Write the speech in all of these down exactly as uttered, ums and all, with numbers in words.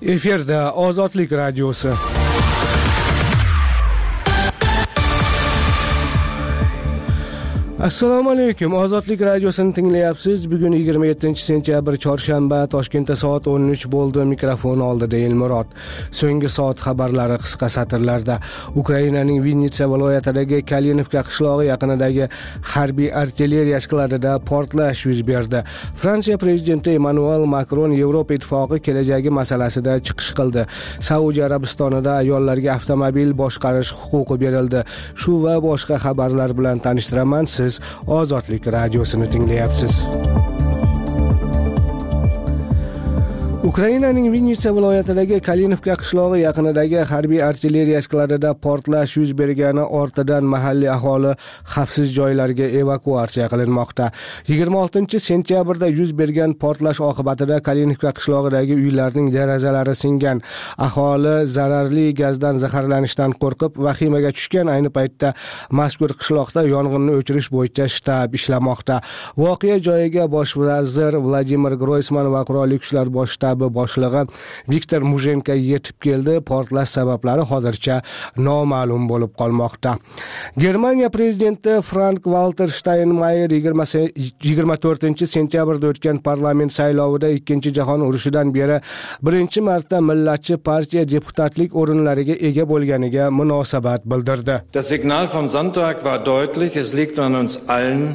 Efirda Ozodlik radiosi. Assalomu alaykum. Ozodlik radiosini tinglayapsiz. Bugun yigirma yettinchi sentyabr chorshanba, Toshkentda soat o'n uch bo'ldi. Mikrofon oldida Elmurod. So'nggi soat xabarlari qisqa satrlarda. Ukrainaning Vinnitsa viloyatidagi Kalinovka qishlog'i yaqinidagi harbiy artilleriya skladida portlash yuz berdi. Fransiya prezidenti Emmanuel Macron Yevropa ittifoqi kelajagi masalasida chiqish qildi. Saudiya Arabistonida ayollarga avtomobil boshqarish huquqi berildi. Shu va boshqa xabarlar bilan tanishtiraman. Siz Ozodlik radiosini tinglayapsiz. Ukrainaning Vinnitsa viloyatidagi Kalinovka qishlog'i yaqinidagi harbiy artilleriya skladida portlash yuz bergani ortidan mahalliy aholi xavfsiz joylarga evakuatsiya qilinmoqda. yigirma oltinchi sentyabrda yuz bergan portlash oqibatida Kalinovka qishlog'idagi uylarning derazalari singan. Aholi zararli gazdan zaharlanishdan qo'rqib vahimaga tushgan. Ayni paytda mazkur qishloqda yong'inni o'chirish bo'yicha shtab ishlamoqda. Voqea joyiga bosh vazir Vladimir Groysman va qurolli kuchlar bosh shtabi boshlig'i Viktor Muzhenko yetib keldi. Portlash sabablari hozircha noma'lum bo'lib qolmoqda. Germaniya prezidenti Frank-Walter Steinmeier yigirma to'rtinchi sentyabrda o'tgan parlament saylovida ikkinchi jahon urushidan beri birinchi marta millatchi partiya deputatlik o'rinlariga ega bo'lganiga munosabat bildirdi. Das Signal vom Sonntag war deutlich, es liegt an uns allen.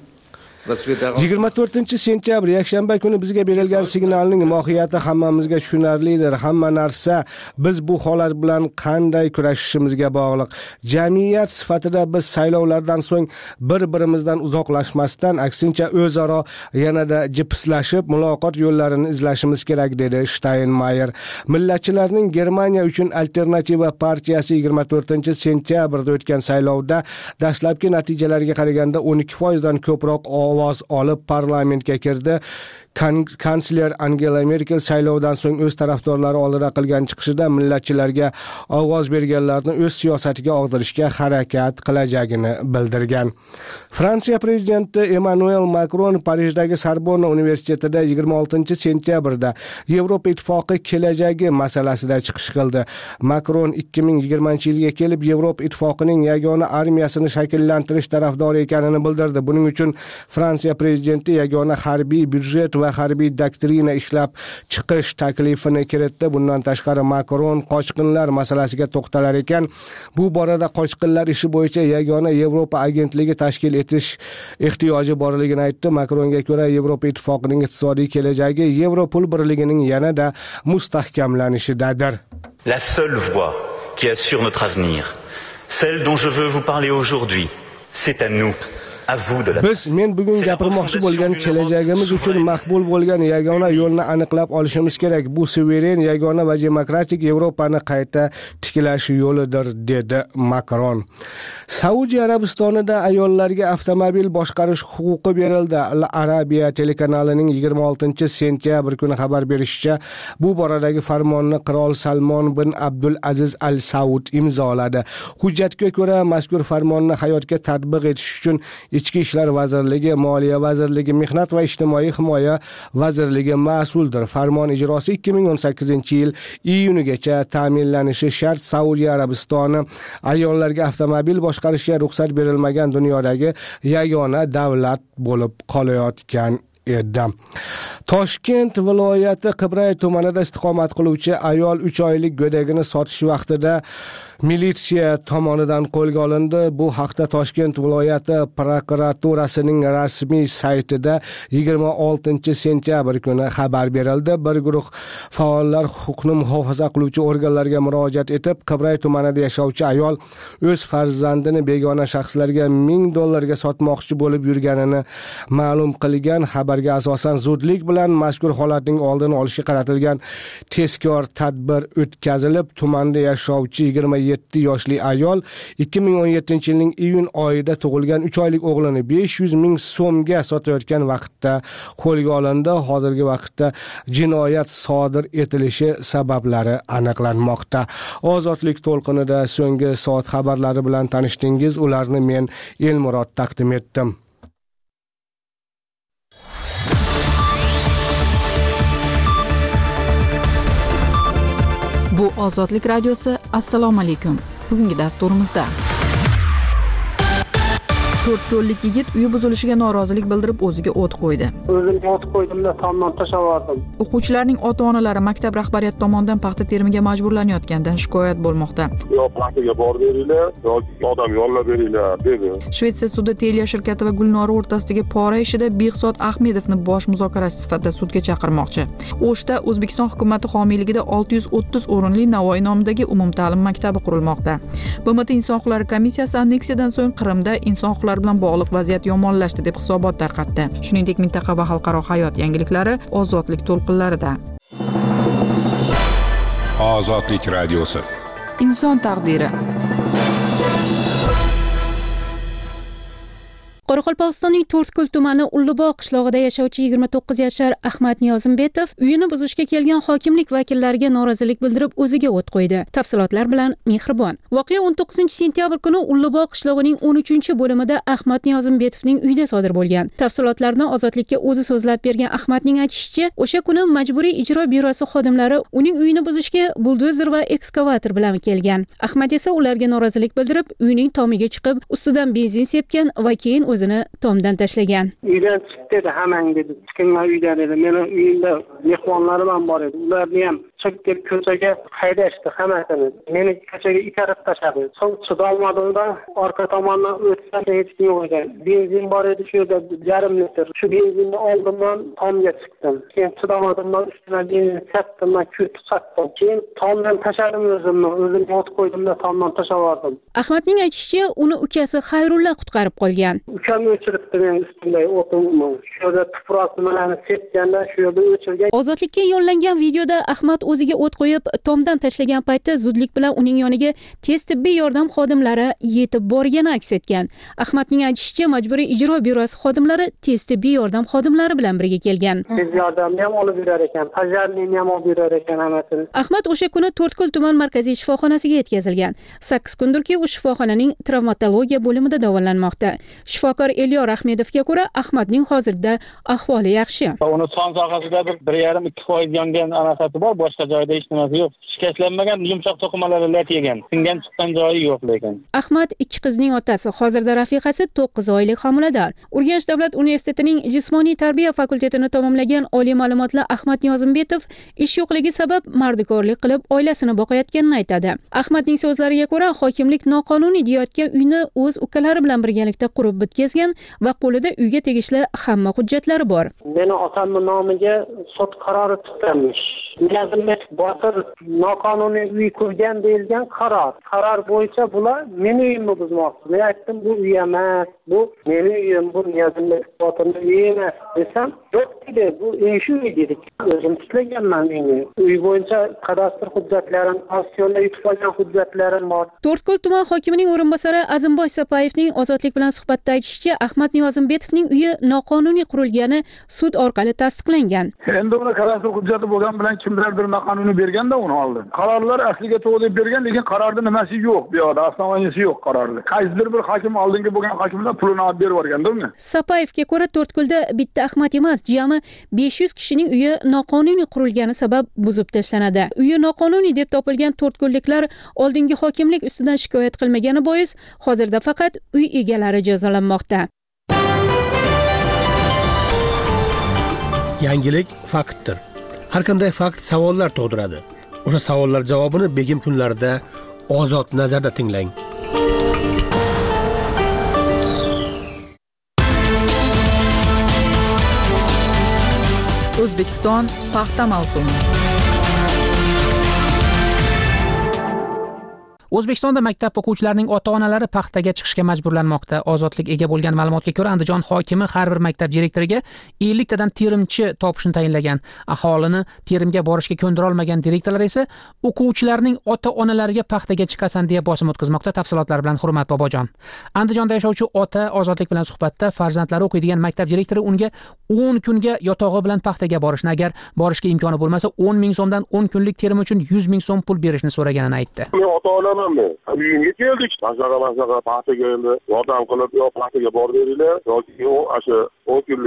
yigirma to'rtinchi sentyabr yakshanba kuni bizga berilgan signalning mohiyati hammamizga tushunarlidir. Hamma narsa biz bu holat bilan qanday kurashishimizga bog'liq. Jamiyat sifatida biz saylovlardan so'ng bir-birimizdan uzoqlashmasdan, aksincha o'zaro yanada jipislashib, muloqot yo'llarini izlashimiz kerak, dedi Steinmeier. Millatchilarning Germaniya uchun alternativa partiyasi yigirma to'rtinchi sentyabrda o'tgan saylovda dastlabki natijalarga qaraganda o'n ikki foizdan ko'proq ovoz olib parlamentga kirdi. Kansler Angela Merkel saylovdan so'ng o'z tarafdorlari oldida qilgan chiqishida millatchilarga ovoz berganlarni o'z siyosatiga og'dirishga harakat qilajagini bildirgan. Fransiya prezidenti Emmanuel Macron Parijdagi Sorbonna universitetida yigirma oltinchi sentyabrda Yevropa ittifoqi kelajagi masalasida chiqish qildi. Macron ikki ming yigirmanchi yilga kelib Yevropa ittifoqining yagona armiyasini shakllantirish tarafdori ekanini bildirdi. Buning uchun Fransiya prezidenti yagona harbiy byudjet va harbiy doktrina ishlab chiqish taklifini kiritdi. Bundan tashqari Macron qochqinlar masalasiga to'xtalar ekan. Bu borada qochqinlar ishi bo'yicha yagona Yevropa agentligi tashkil etish ehtiyoji borligini aytdi. Macronga ko'ra Yevropa ittifoqining iqtisodiy kelajagi Yevropol birligining yanada mustahkamlanishidadir. La seule voie qui assure notre avenir, celle dont je veux vous parler aujourd'hui, c'est à nous. Biz men bugun gapirmoqchi bo'lgan kelajagimiz uchun maqbul bo'lgan yagona yo'lni aniqlab olishimiz kerak. Bu suveren, yagona va demokratik Yevropani qayta tiklash yo'lidir, dedi Macron. Saudiya Arabistonida ayollarga avtomobil boshqarish huquqi berildi. Al Arabiya telekanalining yigirma oltinchi sentyabr kuni xabar berishicha, bu boradagi farmonni qirol Salmon bin Abdul Aziz Al Saud imzoladi. Hujjatga ko'ra mazkur farmonni hayotga tatbiq etish uchun Ichki ishlar vazirligi, Moliya vazirligi, Mehnat va ijtimoiy himoya vazirligi mas'uldir. Farmon ijrosi ikki ming o'n sakkizinchi yil iyunigacha ta'minlanishi shart. Saudiya Arabistoni ayollarga avtomobil boshqarishga ruxsat berilmagan dunyodagi yagona davlat bo'lib qolayotgan edi. Toshkent viloyati Qibray tumanida istiqomat qiluvchi ayol uch oylik go'dagini sotish vaqtida militsiya tomonidan qo'lga olindi. Bu haqda Toshkent viloyati prokuraturasining rasmiy saytida yigirma oltinchi sentyabr kuni xabar berildi. Bir guruh faollar huquqni muhofaza qiluvchi organlarga murojaat etib, Qibray tumanida yashovchi ayol o'z farzandini begona shaxslarga ming dollarga sotmoqchi bo'lib yurganini ma'lum qilgan. Xabarga asosan zudlik bilan mazkur holatning oldini olishga qaratilgan tezkor tadbir o'tkazilib, tumanda yashovchi yigirma yetti yoshli ayol ikki ming o'n yettinchi yilning iyun oyida tug'ilgan uch oylik o'g'lini besh yuz ming so'mga sotayotgan vaqtda qo'lga olindi. Hozirgi vaqtda jinoyat sodir etilishi sabablari aniqlanmoqda. Ozodlik to'lqinida so'nggi soat xabarlari bilan tanishdingiz. Ularni men Elmurod taqdim etdim. Bu Ozodlik radiosi. Assalomu alaykum. Bugungi dasturimizda to'rt yo'llik yigit uyi buzilishiga norozilik bildirib o'ziga o't qo'ydi. O'zim o't qo'ydimda tomdan tashlavordim. O'quvchilarning ota-onalari maktab rahbariyati tomonidan paxta terimiga majburlanayotganidan shikoyat bo'lmoqda. Yo paxtaga borib beringlar, yoki odam yollab beringlar dedi. Shvetsiya sudi Telia shirkati va Gulnora o'rtasidagi pora ishida Behzod Ahmedovni bosh muzokarachi sifatida sudga chaqirmoqchi. O'shda O'zbekiston hukumati homiyligida olti yuz o'ttiz o'rinli Navoiy nomidagi umumta'lim maktabi qurilmoqda. B M T Inson huquqlari komissiyasi anneksiyadan so'ng Qrimda inson huquqlari bilan bog'liq vaziyat yomonlashdi deb hisobot tarqatdi. Shuningdek, mintaqa va xalqaro hayot yangiliklari Ozodlik to'lqinlarida. Ozodlik radiosi. Inson taqdiri. Qoraqalpog'istonning To'rtko'l tumani Ullubog' qishlog'ida yashovchi yigirma to'qqiz yashar Ahmad Niyozimbetov uyini buzishga kelgan hokimlik vakillariga norozilik bildirib o'ziga o't qo'ydi. Tafsilotlar bilan Mehribon. Voqea o'n to'qqizinchi sentyabr kuni Ullubog' qishlog'ining o'n uchinchi bo'limida Ahmad Niyozimbetovning uyida sodir bo'lgan. Tafsilotlarni Ozodlikka o'zi so'zlab bergan Ahmadning aytishicha, o'sha kuni majburiy ijro byurosi xodimlari uning uyini buzishga buldozer va ekskavator bilan kelgan. Ahmad esa ularga norozilik bildirib, uyning tomiga chiqib, ustidan benzin sepgan va keyin o'zini tomdan tashlagan. Uydan chiq dedi, hamang dedi. Chiqinglar uydan dedi. Meni uyimda mehmonlarim ham bor edi. Ularni ham chiqib kelib ko'chaga haydashdi hammasini. Meni ko'chaga itarib tashladi. So'ng chidolmadimda orqa tomondan o'tsam hech kim yo'q edi. Benzin bor edi, shu yerda yarim litr. Shu benzinni oldimdan tomga chiqdim. Keyin chidamadimdan ustidan benzin sepdim, kut chiqdim. Keyin tomdan tashladim o'zimni. O'zim o't qo'ydimda tomdan tashlavordim. Ahmadning aytishicha, uni ukasi Xayrulla qutqarib qolgan. Ukam o'chiribdi men ustimdagi o'timni. Shu yerda tuproq nimalarni sepganda shu yerda o'chirgan. Ozodlikka yo'llangan videoda Ahmad o'ziga o't qo'yib, tomdan tashlagan paytda zudlik bilan uning yoniga tez tibbiy yordam xodimlari yetib borgani aks etgan. Ahmadning aytishicha, majburiy ijro byurosi xodimlari tez tibbiy yordam xodimlari bilan birga kelgan. Tez yordamni ham olib yurar ekan, pajarlikni ham olib yurar ekan hammasini. Ahmad o'sha kuni To'rtko'l tuman markaziy shifoxonasiga yetkazilgan. sakkiz kundirki u shifoxonaning travmatologiya bo'limida davolanmoqda. Shifokor Elyor Ahmedovga ko'ra, Ahmadning hozirda ahvoli yaxshi. Uni son sohasida bir yarim ikki foiz yongan anasasi bor, boshqa joyda hech nimasi yo'q. Shikastlanmagan, yumshoq to'qimalar lat yegan. Singan chiqqan joyi yo'q lekin. Ahmad ikki qizning otasi, hozirda rafiqasi to'qqiz oylik homilador. Urganch davlat universitetining jismoniy tarbiya fakultetini tamomlagan oliy ma'lumotli Ahmad Niyozimbetov ish yo'qligi sabab mardikorlik qilib oilasini boqayotganini aytadi. Ahmadning so'zlariga ko'ra, hokimlik noqonuniy deyotgan uyni o'z ukalari bilan birgalikda qurib bitkazgan va qo'lida uyga tegishli hamma hujjatlari bor. Meni otamning nomiga sud qarori chiqqanmish. Niyozimbetov Botir noqonuniy uy qurgan deyilgan qaror. Qaror bo'yicha bular meni uyimni buzmoqchi. Men aytdim, bu uy emas, bu meni uyim, bu Niyozimbetov Botirning uyi emas desam, yo'q dedi, bu shu uy dedik. O'zim tiklaganman uyni. Uy bo'yicha kadastr hujjatlarim, auksionda yutib olgan hujjatlarim bor. To'rtko'l tuman hokimining o'rinbosari Azimboy Sapayevning Ozodlik bilan suhbatda aytishicha, Ahmad Niyozimbetovning uyi noqonuniy qurilgani sud orqali tasdiqlangan. Endi uni kadastr hujjati bo'lgan bilan kimlardir noqonuniy berganda uni oldi. Qarorlar asliga to'g'ri deb bergan, lekin qarorda nimasi yo'q, bu yoqda asnomaniyasi yo'q qarorda. Qaysidir bir hokim oldingi bo'lgan hokimlar pulini olib berib yuborganda-mi? Sapayevga ko'ra, To'rtko'lda bitta Ahmad emas, jami besh yuz kishining uyi noqonuniy qurilgani sabab buzib tashlanadi. Uyi noqonuniy deb topilgan to'rtko'lliklar oldingi hokimlik ustidan shikoyat qilmagani bois, hozirda faqat uy egalari jazolanmoqda. Yangilik faktdir. Har qanday fakt savollar tug'diradi. O'sha savollar javobini begim kunlarida Ozod nazarda tinglang. O'zbekiston paxta mavsumi. O'zbekistonda maktab o'quvchilarining ota-onalari paxtaga chiqishga majburlanmoqda. Ozodlik ega bo'lgan ma'lumotga ko'ra, Andijon hokimi har bir maktab direktoriga ellik tadan terimchi topishni tayinlagan. Aholini terimga borishga ko'ndira olmagan direktorlar esa o'quvchilarning ota-onalariga paxtaga chiqasan deya bosim o'tkazmoqda. Tafsilotlar bilan Hurmat Bobojon. Andijonda yashovchi ota Ozodlik bilan suhbatda farzandlari o'qiydigan maktab direktori unga o'n kunga yotog'i bilan paxtaga borishni, agar borishga imkoni bo'lmasa o'n ming so'mdan o'n kunlik terim uchun yuz ming so'm pul berishni so'raganini aytdi. Uyimga keldik. Masaqa masaqa paxtaga endi yordam qilib, yo paxtaga borib beringlar yoki o'sha o'n kunlik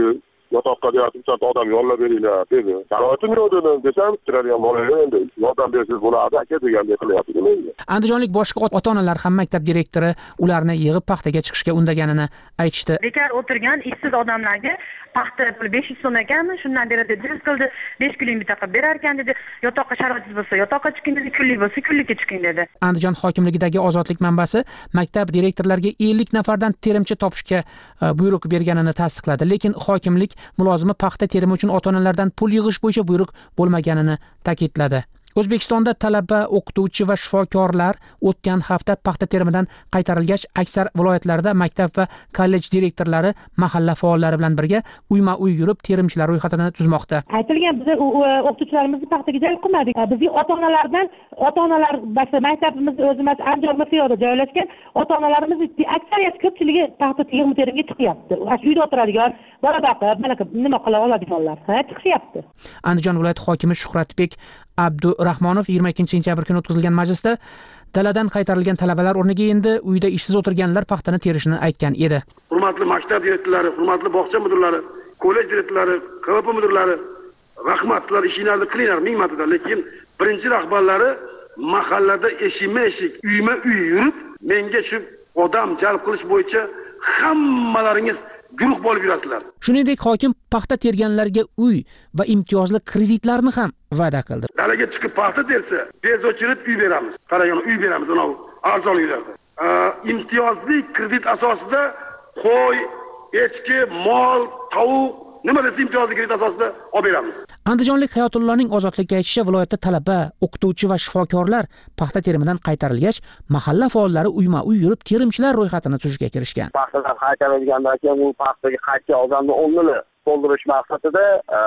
yotoqqa deyapti, bitta odam yollab beringlar dedi. Sharoitim yo'q dedim, desam, kiradigan bolaga endi yordam bersiz bo'ladi aka degandek qilyapti menga. Andijonlik boshqa ota-onalar ham maktab direktori ularni yig'ib paxtaga chiqishga undaganini aytishdi. Bekor o'tirgan ishsiz odamlarga paxta puli besh yuz so'm ekanmi, shundan beradi, jiz qildi, besh kunlik bitta qilib berar ekan dedi. Yotoqqa sharoitingiz bo'lsa, yotoqqa chiqing dedi, kunlik bo'lsa, kunlikka chiqing dedi. Andijon hokimligidagi ozodlik manbasi maktab direktorlariga ellik nafardan terimchi topishga buyruq berganini tasdiqladi, lekin hokimlik mulozimi paxta terimi uchun ota-onalardan pul yig'ish bo'yicha buyruq bo'lmaganini ta'kidladi. O'zbekistonda talaba, o'qituvchi va shifokorlar o'tgan hafta paxta terimidan qaytarilgach, aksar viloyatlarda maktab va kollej direktorlari mahalla faollari bilan birga uyma-uy yurib terimchilar ro'yxatini tuzmoqda. Aytilgan biz o'qituvchilarimizni paxtaga jalb qilmadik. Bizning ota-onalardan ota-onalar maktabimiz o'zimiz Andijon miqyorida joylashgan ota-onalarimiz aksariyat ko'pchiligi paxta terimga chiqyapti. Uyda o'tiradigan, bola boqib, mana nima qila oladiganlar chiqyapti. Andijon viloyati hokimi Shuhratbek Abdurahmonov yigirma ikkinchi sentyabr kuni o'tkazilgan majlisda daladan qaytarilgan talabalar o'rniga endi uyda ishsiz o'tirganlar paxtani terishini aytgan edi. Hurmatli maktab direktorlari, hurmatli bog'cha mudirlari, kollej direktorlari, K V P mudirlari, rahmat, sizlar ishinglarni qilinglar ming marta, lekin birinchi rahbarlari mahallada eshikma-eshik, uyma-uy yurib, menga shu odam jalb qilish bo'yicha hammalaringiz guruh bo'lib yurasizlar. Shuningdek, hokim paxta terganlarga uy va imtiyozli kreditlarni ham va'da qildi. Dalaga chiqib paxta tersa, tez o'chirib uy beramiz. Qarang, uy beramiz, ana arzon uylarda. Imtiyozli kredit asosida qo'y, echki, mol, tovuq, nima desa imtiyozli kredit asosida olib beramiz. Andijonlik Hayotulloning ozodlikka aytishicha, viloyatda talaba, o'qituvchi va shifokorlar paxta terimidan qaytarilgach, mahalla faollari uyma-uy yurib terimchilar ro'yxatini tuzishga kirishgan. Paxtadan qaytarilgandan keyin u paxtaga qaytgan odamni o'rnini to'ldirish maqsadida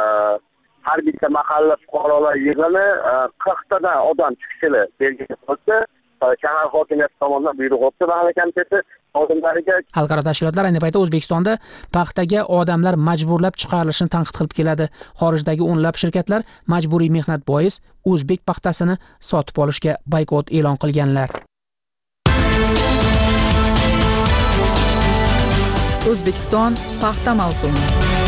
har bitta mahalla fuqarolar yig'ini qirqtadan odam chiqishini belgilab qo'ydi. Shahar hokimiyati tomonidan buyruq o'tdi mahalla komiteti xodimlariga. Xalqaro tashkilotlar ayni paytda O'zbekistonda paxtaga odamlar majburlab chiqarilishini tanqid qilib keladi. Xorijdagi o'nlab shirkatlar majburiy mehnat bois o'zbek paxtasini sotib olishga boykot e'lon qilganlar. O'zbekiston paxta mavsumi.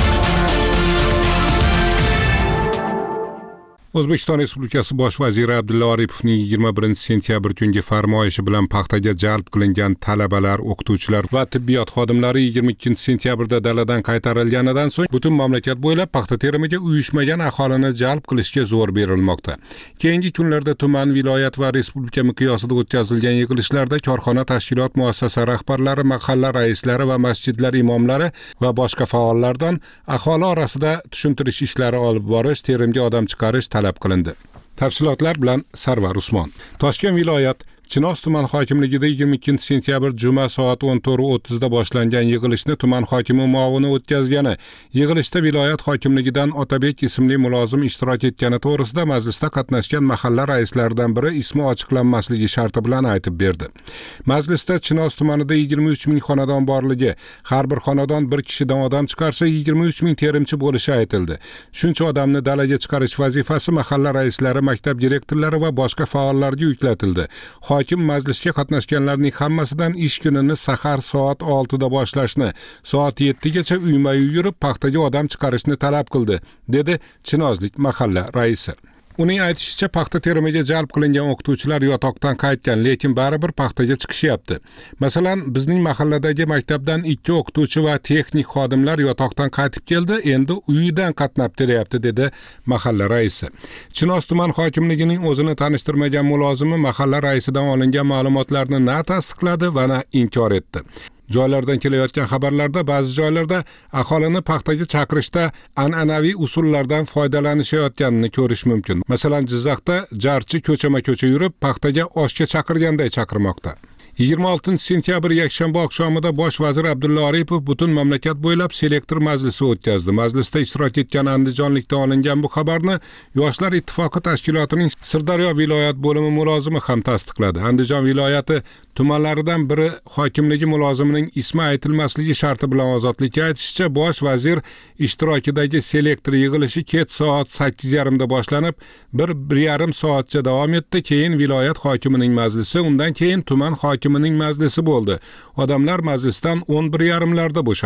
O'zbekiston Respublikasi Bosh vaziri Abdulla Oripovning yigirma birinchi sentyabr kungi farmoyishi bilan paxtaga jalb qilingan talabalar, o'qituvchilar va tibbiyot xodimlari yigirma ikkinchi sentyabrda daladan qaytarilganidan so'ng butun mamlakat bo'ylab paxta terimiga uyushmagan aholini jalb qilishga zo'r berilmoqda. Keyingi kunlarda tuman, viloyat va respublika miqyosida o'tkazilgan yig'ilishlarda korxona, tashkilot, muassasa rahbarlari, mahalla raislari va masjidlar imomlari va boshqa faollardan aholi orasida tushuntirish ishlari olib borish, terimga odam chiqarish talab qilindi. Tafsilotlar bilan Sarvar Usmon. Toshkent viloyat Chinoz tuman hokimligida yigirma ikkinchi sentyabr juma soat o'n to'rt o'ttizda boshlangan yig'ilishni tuman hokimi muovini o'tkazgani, yig'ilishda viloyat hokimligidan Otabek ismli mulozim ishtirok etgani to'g'risida majlisda qatnashgan mahalla raislaridan biri ismi ochiqlanmasligi sharti bilan aytib berdi. Majlisda Chinoz tumanida yigirma uch ming xonadon borligi, har bir xonadon bir kishidan odam chiqarsa yigirma uch ming terimchi bo'lishi aytildi. Shuncha odamni dalaga chiqarish vazifasi mahalla raislari, maktab direktorlari va boshqa faollarga yuklatildi. Hokim majlisga qatnashganlarning hammasidan ish kunini sahar soat oltida boshlashni, soat yettigacha uyma-uy yurib paxtaga odam chiqarishni talab qildi, dedi Chinozlik mahalla raisi. Uning aytishicha, paxta terimiga jalb qilingan o'qituvchilar yotoqdan qaytgan, lekin baribir paxtaga chiqishyapti. Masalan, bizning mahalladagi maktabdan ikki o'qituvchi va texnik xodimlar yotoqdan qaytib keldi, endi uyidan qatnab teryapti, dedi mahalla raisi. Chinoz tuman hokimligining o'zini tanishtirmagan mulozimi mahalla raisidan olingan ma'lumotlarni na tasdiqladi va na inkor etdi. Joylardan kelayotgan xabarlarda ba'zi joylarda aholini paxtaga chaqirishda an'anaviy usullardan foydalanishayotganini ko'rish mumkin. Masalan, Jizzaxda jarchi ko'chama-ko'cha yurib paxtaga oshga chaqirganday chaqirmoqda. yigirma oltinchi sentyabr yakshanba oqshomida Bosh vazir Abdulla Oripov butun mamlakat bo'ylab selektor majlisi o'tkazdi. Majlisda ishtirok etgan andijonlikdan olingan bu xabarni Yoshlar ittifoqi tashkilotining Sirdaryo viloyat bo'limi mulozimi ham tasdiqladi. Andijon viloyati tumanlaridan biri hokimligi mulozimining ismi aytilmasligi sharti bilan ozodlikka aytishicha, Bosh vazir ishtirokidagi selektor yig'ilishi kech soat sakkiz yarim da boshlanib, bir bir yarim soatcha davom etdi. Keyin viloyat hokimining majlisi, undan keyin tuman hokimining majlisi bo'ldi. Odamlar majlisdan o'n bir yarim larda bo'shadi.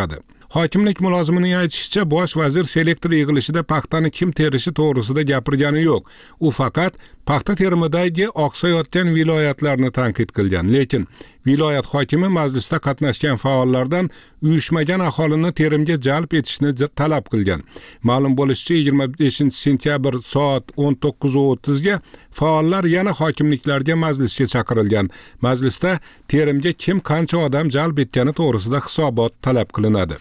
Hokimlik mulozimining aytishicha, bosh vazir selektor yig'ilishida paxtani kim terishi to'g'risida gapirgani yo'q. U faqat paxta terimidagi oqsayotgan viloyatlarni tanqid qilgan. Lekin viloyat hokimi majlisda qatnashgan faollardan uyushmagan aholini terimga jalb etishni talab qilgan. Ma'lum bo'lishicha, yigirma beshinchi sentyabr soat o'n to'qqiz o'ttiz ga faollar yana hokimliklarga majlisga chaqirilgan. Majlisda terimga kim qancha odam jalb etgani to'g'risida hisobot talab qilinadi.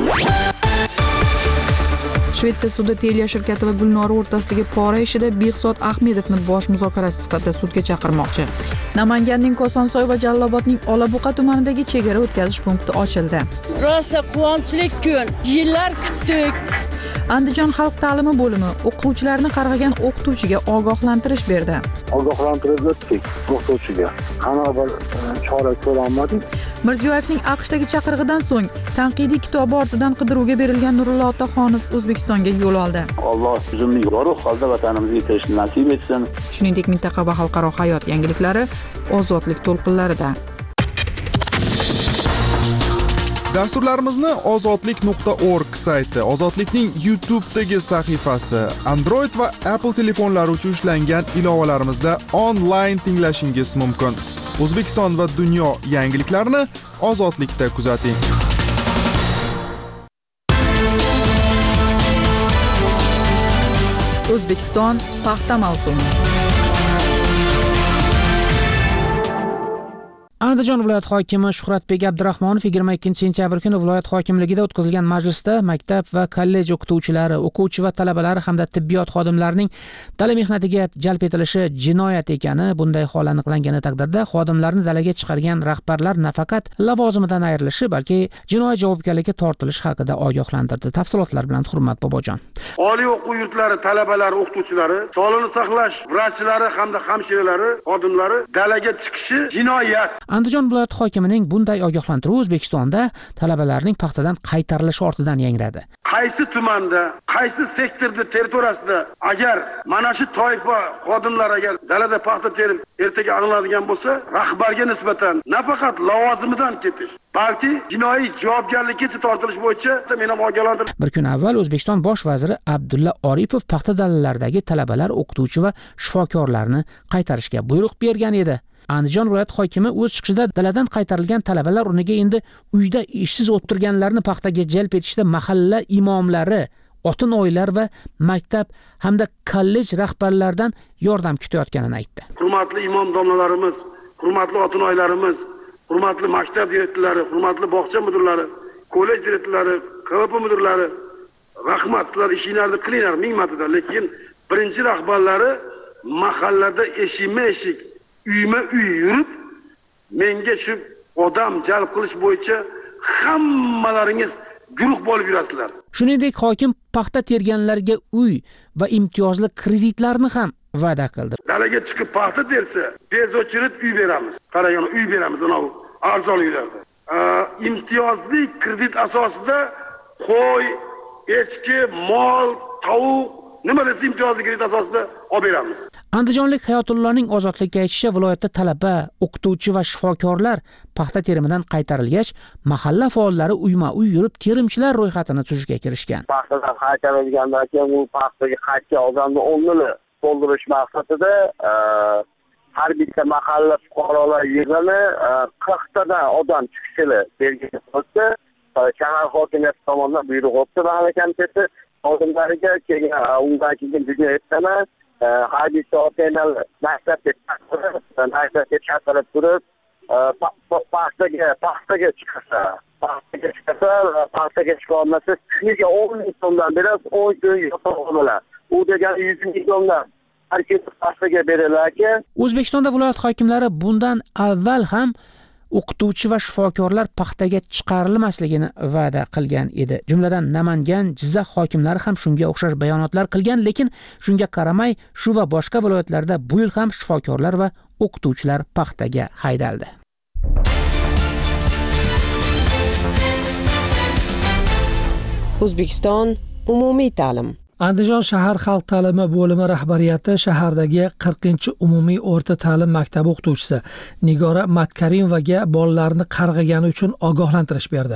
Shvetsiya sudi Telia shirkati va Gulnora o'rtasidagi pora ishida Behzod Ahmedovni bosh muzokarachi sifatida sudga chaqirmoqchi. Namanganning Kosonsoy va Jallobodning Olabuqa tumanidagi chegara o'tkazish punkti ochildi. Rosa quvonchli kun. Yillar kutdik. Andijon xalq ta'limi bo'limi o'quvchilarni qarg'agan o'qituvchiga ogohlantirish berdi. Ogohlantirib o'tdik o'qituvchiga. Qanaqa bir chora ko'ra olmadik. Mirziyoyevning AQShdagi chaqirig'idan so'ng tanqidiy kitobi ortidan qidiruvga berilgan Nurullo Otaxonov O'zbekistonga yo'l oldi. Alloh bizning yorug' holda vatanimizga kirishni nasib etsin. Shuningdek, mintaqa va xalqaro hayot yangiliklari ozodlik to'lqinlarida. Dasturlarimizni ozodlik nuqta org sayti, Ozodlikning YouTube'dagi sahifasi, Android va Apple telefonlari uchun ishlangan ilovalarimizda onlayn tinglashingiz mumkin. O'zbekiston va dunyo yangiliklarini Ozodlikda kuzating. O'zbekiston paxta mavsumi. Andijon viloyat hokimi Shuhratbek Abdurahmonov yigirma ikkinchi sentyabr kuni viloyat hokimligida o'tkazilgan majlisda maktab va kollej o'qituvchilari, o'quvchi va talabalari hamda tibbiyot xodimlarining dala mehnatiga jalb etilishi jinoyat ekani, bunday hol aniqlangani taqdirda xodimlarni dalaga chiqargan rahbarlar nafaqat lavozimidan ayrilishi, balki jinoiy javobgarlikka tortilish haqida ogohlantirdi. Tafsilotlar bilan Hurmat Bobojon. Oliy o'quv yurtlari talabalari, o'qituvchilari, sog'liqni saqlash vrachlari hamda hamshiralari, xodimlari dalaga chiqishi jinoyat. Andijon viloyat hokimining bunday ogohlantiruvi O'zbekistonda talabalarning paxtadan qaytarilishi ortidan yangradi. Qaysi tumanda, qaysi sektorda, territoriyasida agar mana shu toifa xodimlar agar dalada paxta terib ertaga aniqlanadigan bo'lsa, rahbarga nisbatan nafaqat lavozimidan ketish, balki jinoiy javobgarlikka tortilish bo'yicha men ham ogohlantirdim. Bir kun avval O'zbekiston bosh vaziri Abdulla Oripov paxta dalalaridagi talabalar, o'qituvchi va shifokorlarni qaytarishga buyruq bergan edi. Andijon viloyat hokimi o'z chiqishida daladan qaytarilgan talabalar o'rniga endi uyda ishsiz o'tirganlarni paxtaga jalb etishda mahalla imomlari, otin oylar va maktab hamda kollej rahbarlaridan yordam kutayotganini aytdi. Hurmatli imom domlalarimiz, hurmatli otin oylarimiz, hurmatli maktab direktorlari, hurmatli bog'cha mudirlari, kollej direktorlari, K V P mudirlari, rahmat, sizlar ishinglarni qilinglar ming marta, lekin birinchi rahbarlari mahallada eshikma-eshik uyma uy yurib, menga shu odam jalb qilish bo'yicha hammalaringiz guruh bo'lib yurasizlar. Shuningdek, hokim paxta terganlarga uy va imtiyozli kreditlarni ham va'da qildi. Dalaga chiqib paxta tersa, bezochirit uy beramiz. Qaragani uy beramiz, ana bu arzon uylarda. Imtiyozli kredit asosida qo'y, echki, mol, tovuq nima desa imtiyozli kredit asosida olib beramiz. Andijonlik Hayotullohning ozodlikka aytishicha, viloyatda talaba, o'qituvchi va shifokorlar paxta terimidan qaytarilgach, mahalla faollari uyma-uy yurib terimchilar ro'yxatini tuzishga kirishgan. Paxtadan qaytarilgandan keyin u paxtaga qaytgan odamni o'rnini to'ldirish maqsadida har bitta mahalla fuqarolar yig'ini qirqtadan odam chiqishini belgilab qo'ydi. Shahar hokimiyati tomonidan buyruq o'tdi mahalla komiteti xodimlariga kelgan undan keyin bugun ertaman har bitta otalar maktabga maktabga chaqirib turib paxtaga paxtaga chiqsa paxtaga chiqsa paxtaga chiqa olmasa kuniga o'n ming so'mdan berasiz, o'n kun yotoq olalar. U degani yuz ming so'mdan har kim paxtaga berilarki. O'zbekistonda viloyat hokimlari bundan avval ham o'qituvchi va shifokorlar paxtaga chiqarilmasligini va'da qilgan edi. Jumladan Namangan, Jizzax hokimlari ham shunga o'xshash bayonotlar qilgan, lekin shunga qaramay shu va boshqa viloyatlarda bu yil ham shifokorlar va o'qituvchilar paxtaga haydaldi. O'zbekiston umumiy ta'lim. Andijon shahar xalq ta'limi bo'limi rahbariyati shahardagi qirqinchi umumiy o'rta ta'lim maktabi o'qituvchisi Nigora Matkarimevaga bolalarni qarg'agani uchun ogohlantirish berdi.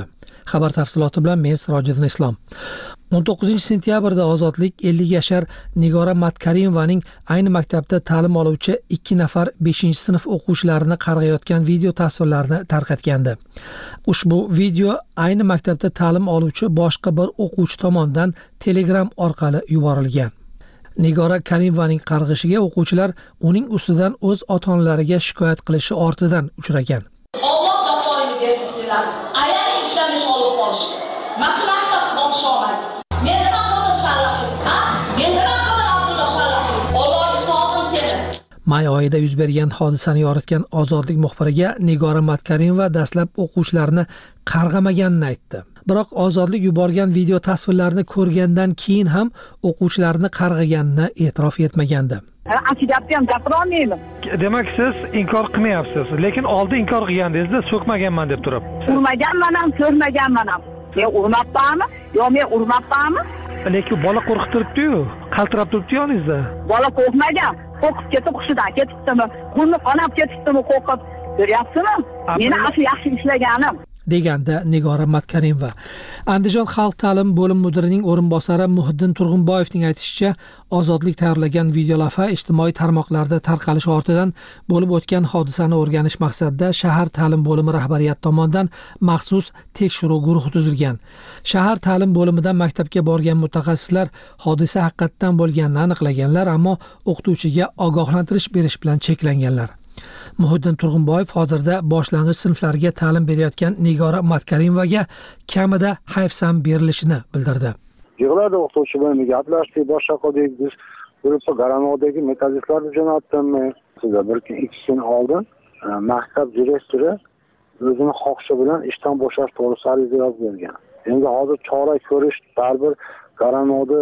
Xabar tafsiloti bilan men Sirojiddin Islom. o'n to'qqizinchi sentyabrda Ozodlik ellik yashar Nigora Matkarimovaning ayni maktabda ta'lim oluvchi ikki nafar beshinchi sinf o'quvchilarini qarg'ayotgan video tasvirlarini tarqatgandi. Ushbu video ayni maktabda ta'lim oluvchi boshqa bir o'quvchi tomonidan Telegram orqali yuborilgan. Nigora Karimovaning qarg'ishiga o'quvchilar uning ustidan o'z ota-onalariga shikoyat qilishi ortidan uchragan. Alloh jazoini bersin sizlar. Ayani ishlamish olib qolishdi. Mas'uliyatni bosish olmadi. Men nima qildim Sharlaqi? Ha? Men nima qildim Abdulla Sharlaqi? Alloh sog'in seni. May oyida yuz bergan hodisani yoritgan Ozodlik muxbiriga Nigora Matkarimova dastlab o'quvchilarni qarg'amaganini aytdi. Biroq Ozodlik yuborgan video tasvirlarini ko'rgandan keyin ham o'quvchilarni qarg'aganini e'tirof etmagandi. Achigapam gapira olmayman. Demak siz inkor qilmayapsiz, lekin oldin inkor qilgandingizda so'kmaganman deb turib. Urmaganman ham, so'rmaganman ham. Men urmabmanmi? Yo men urmabmanmi? Lekin bola qo'rqib turibdi-yu, qaltirab turibdi yoningizda. Bola qo'rqmagan. Qo'rqib ketib hushidan ketibdimi? Qulni qonab ketibdimi qo'rqib? Ko'ryapsizmi? Meni asli yaxshi ishlaganim. deganda Nigora Matkarimova. Andijon xalq ta'lim bo'lim mudirining o'rinbosari Muhiddin Turg'unboyevning aytishicha, Ozodlik tayyorlagan videolavha ijtimoiy tarmoqlarda tarqalishi ortidan bo'lib o'tgan hodisani o'rganish maqsadida shahar ta'lim bo'limi rahbariyati tomonidan maxsus tekshiruv guruhi tuzilgan. Shahar ta'lim bo'limidan maktabga borgan mutaxassislar hodisa haqiqatdan bo'lganini aniqlaganlar, ammo o'qituvchiga ogohlantirish berish bilan cheklanganlar. Muhiddin Turg'unboyev hozirda boshlang'ich sinflarga ta'lim berayotgan Nigora Matkarimovaga kamida hayfsan berilishini bildirdi. Yig'ladi o'qituvchi bilan gaplashdik, boshqa qildik. Biz gruppa Garanodagi metodistlarni jo'natdimmi? Sizga bir ikki kun oldin maktab direktori o'zini xohishi bilan ishdan bo'shash to'g'risida ariza yozib bergan. Endi hozir chora ko'rish baribir Garanodi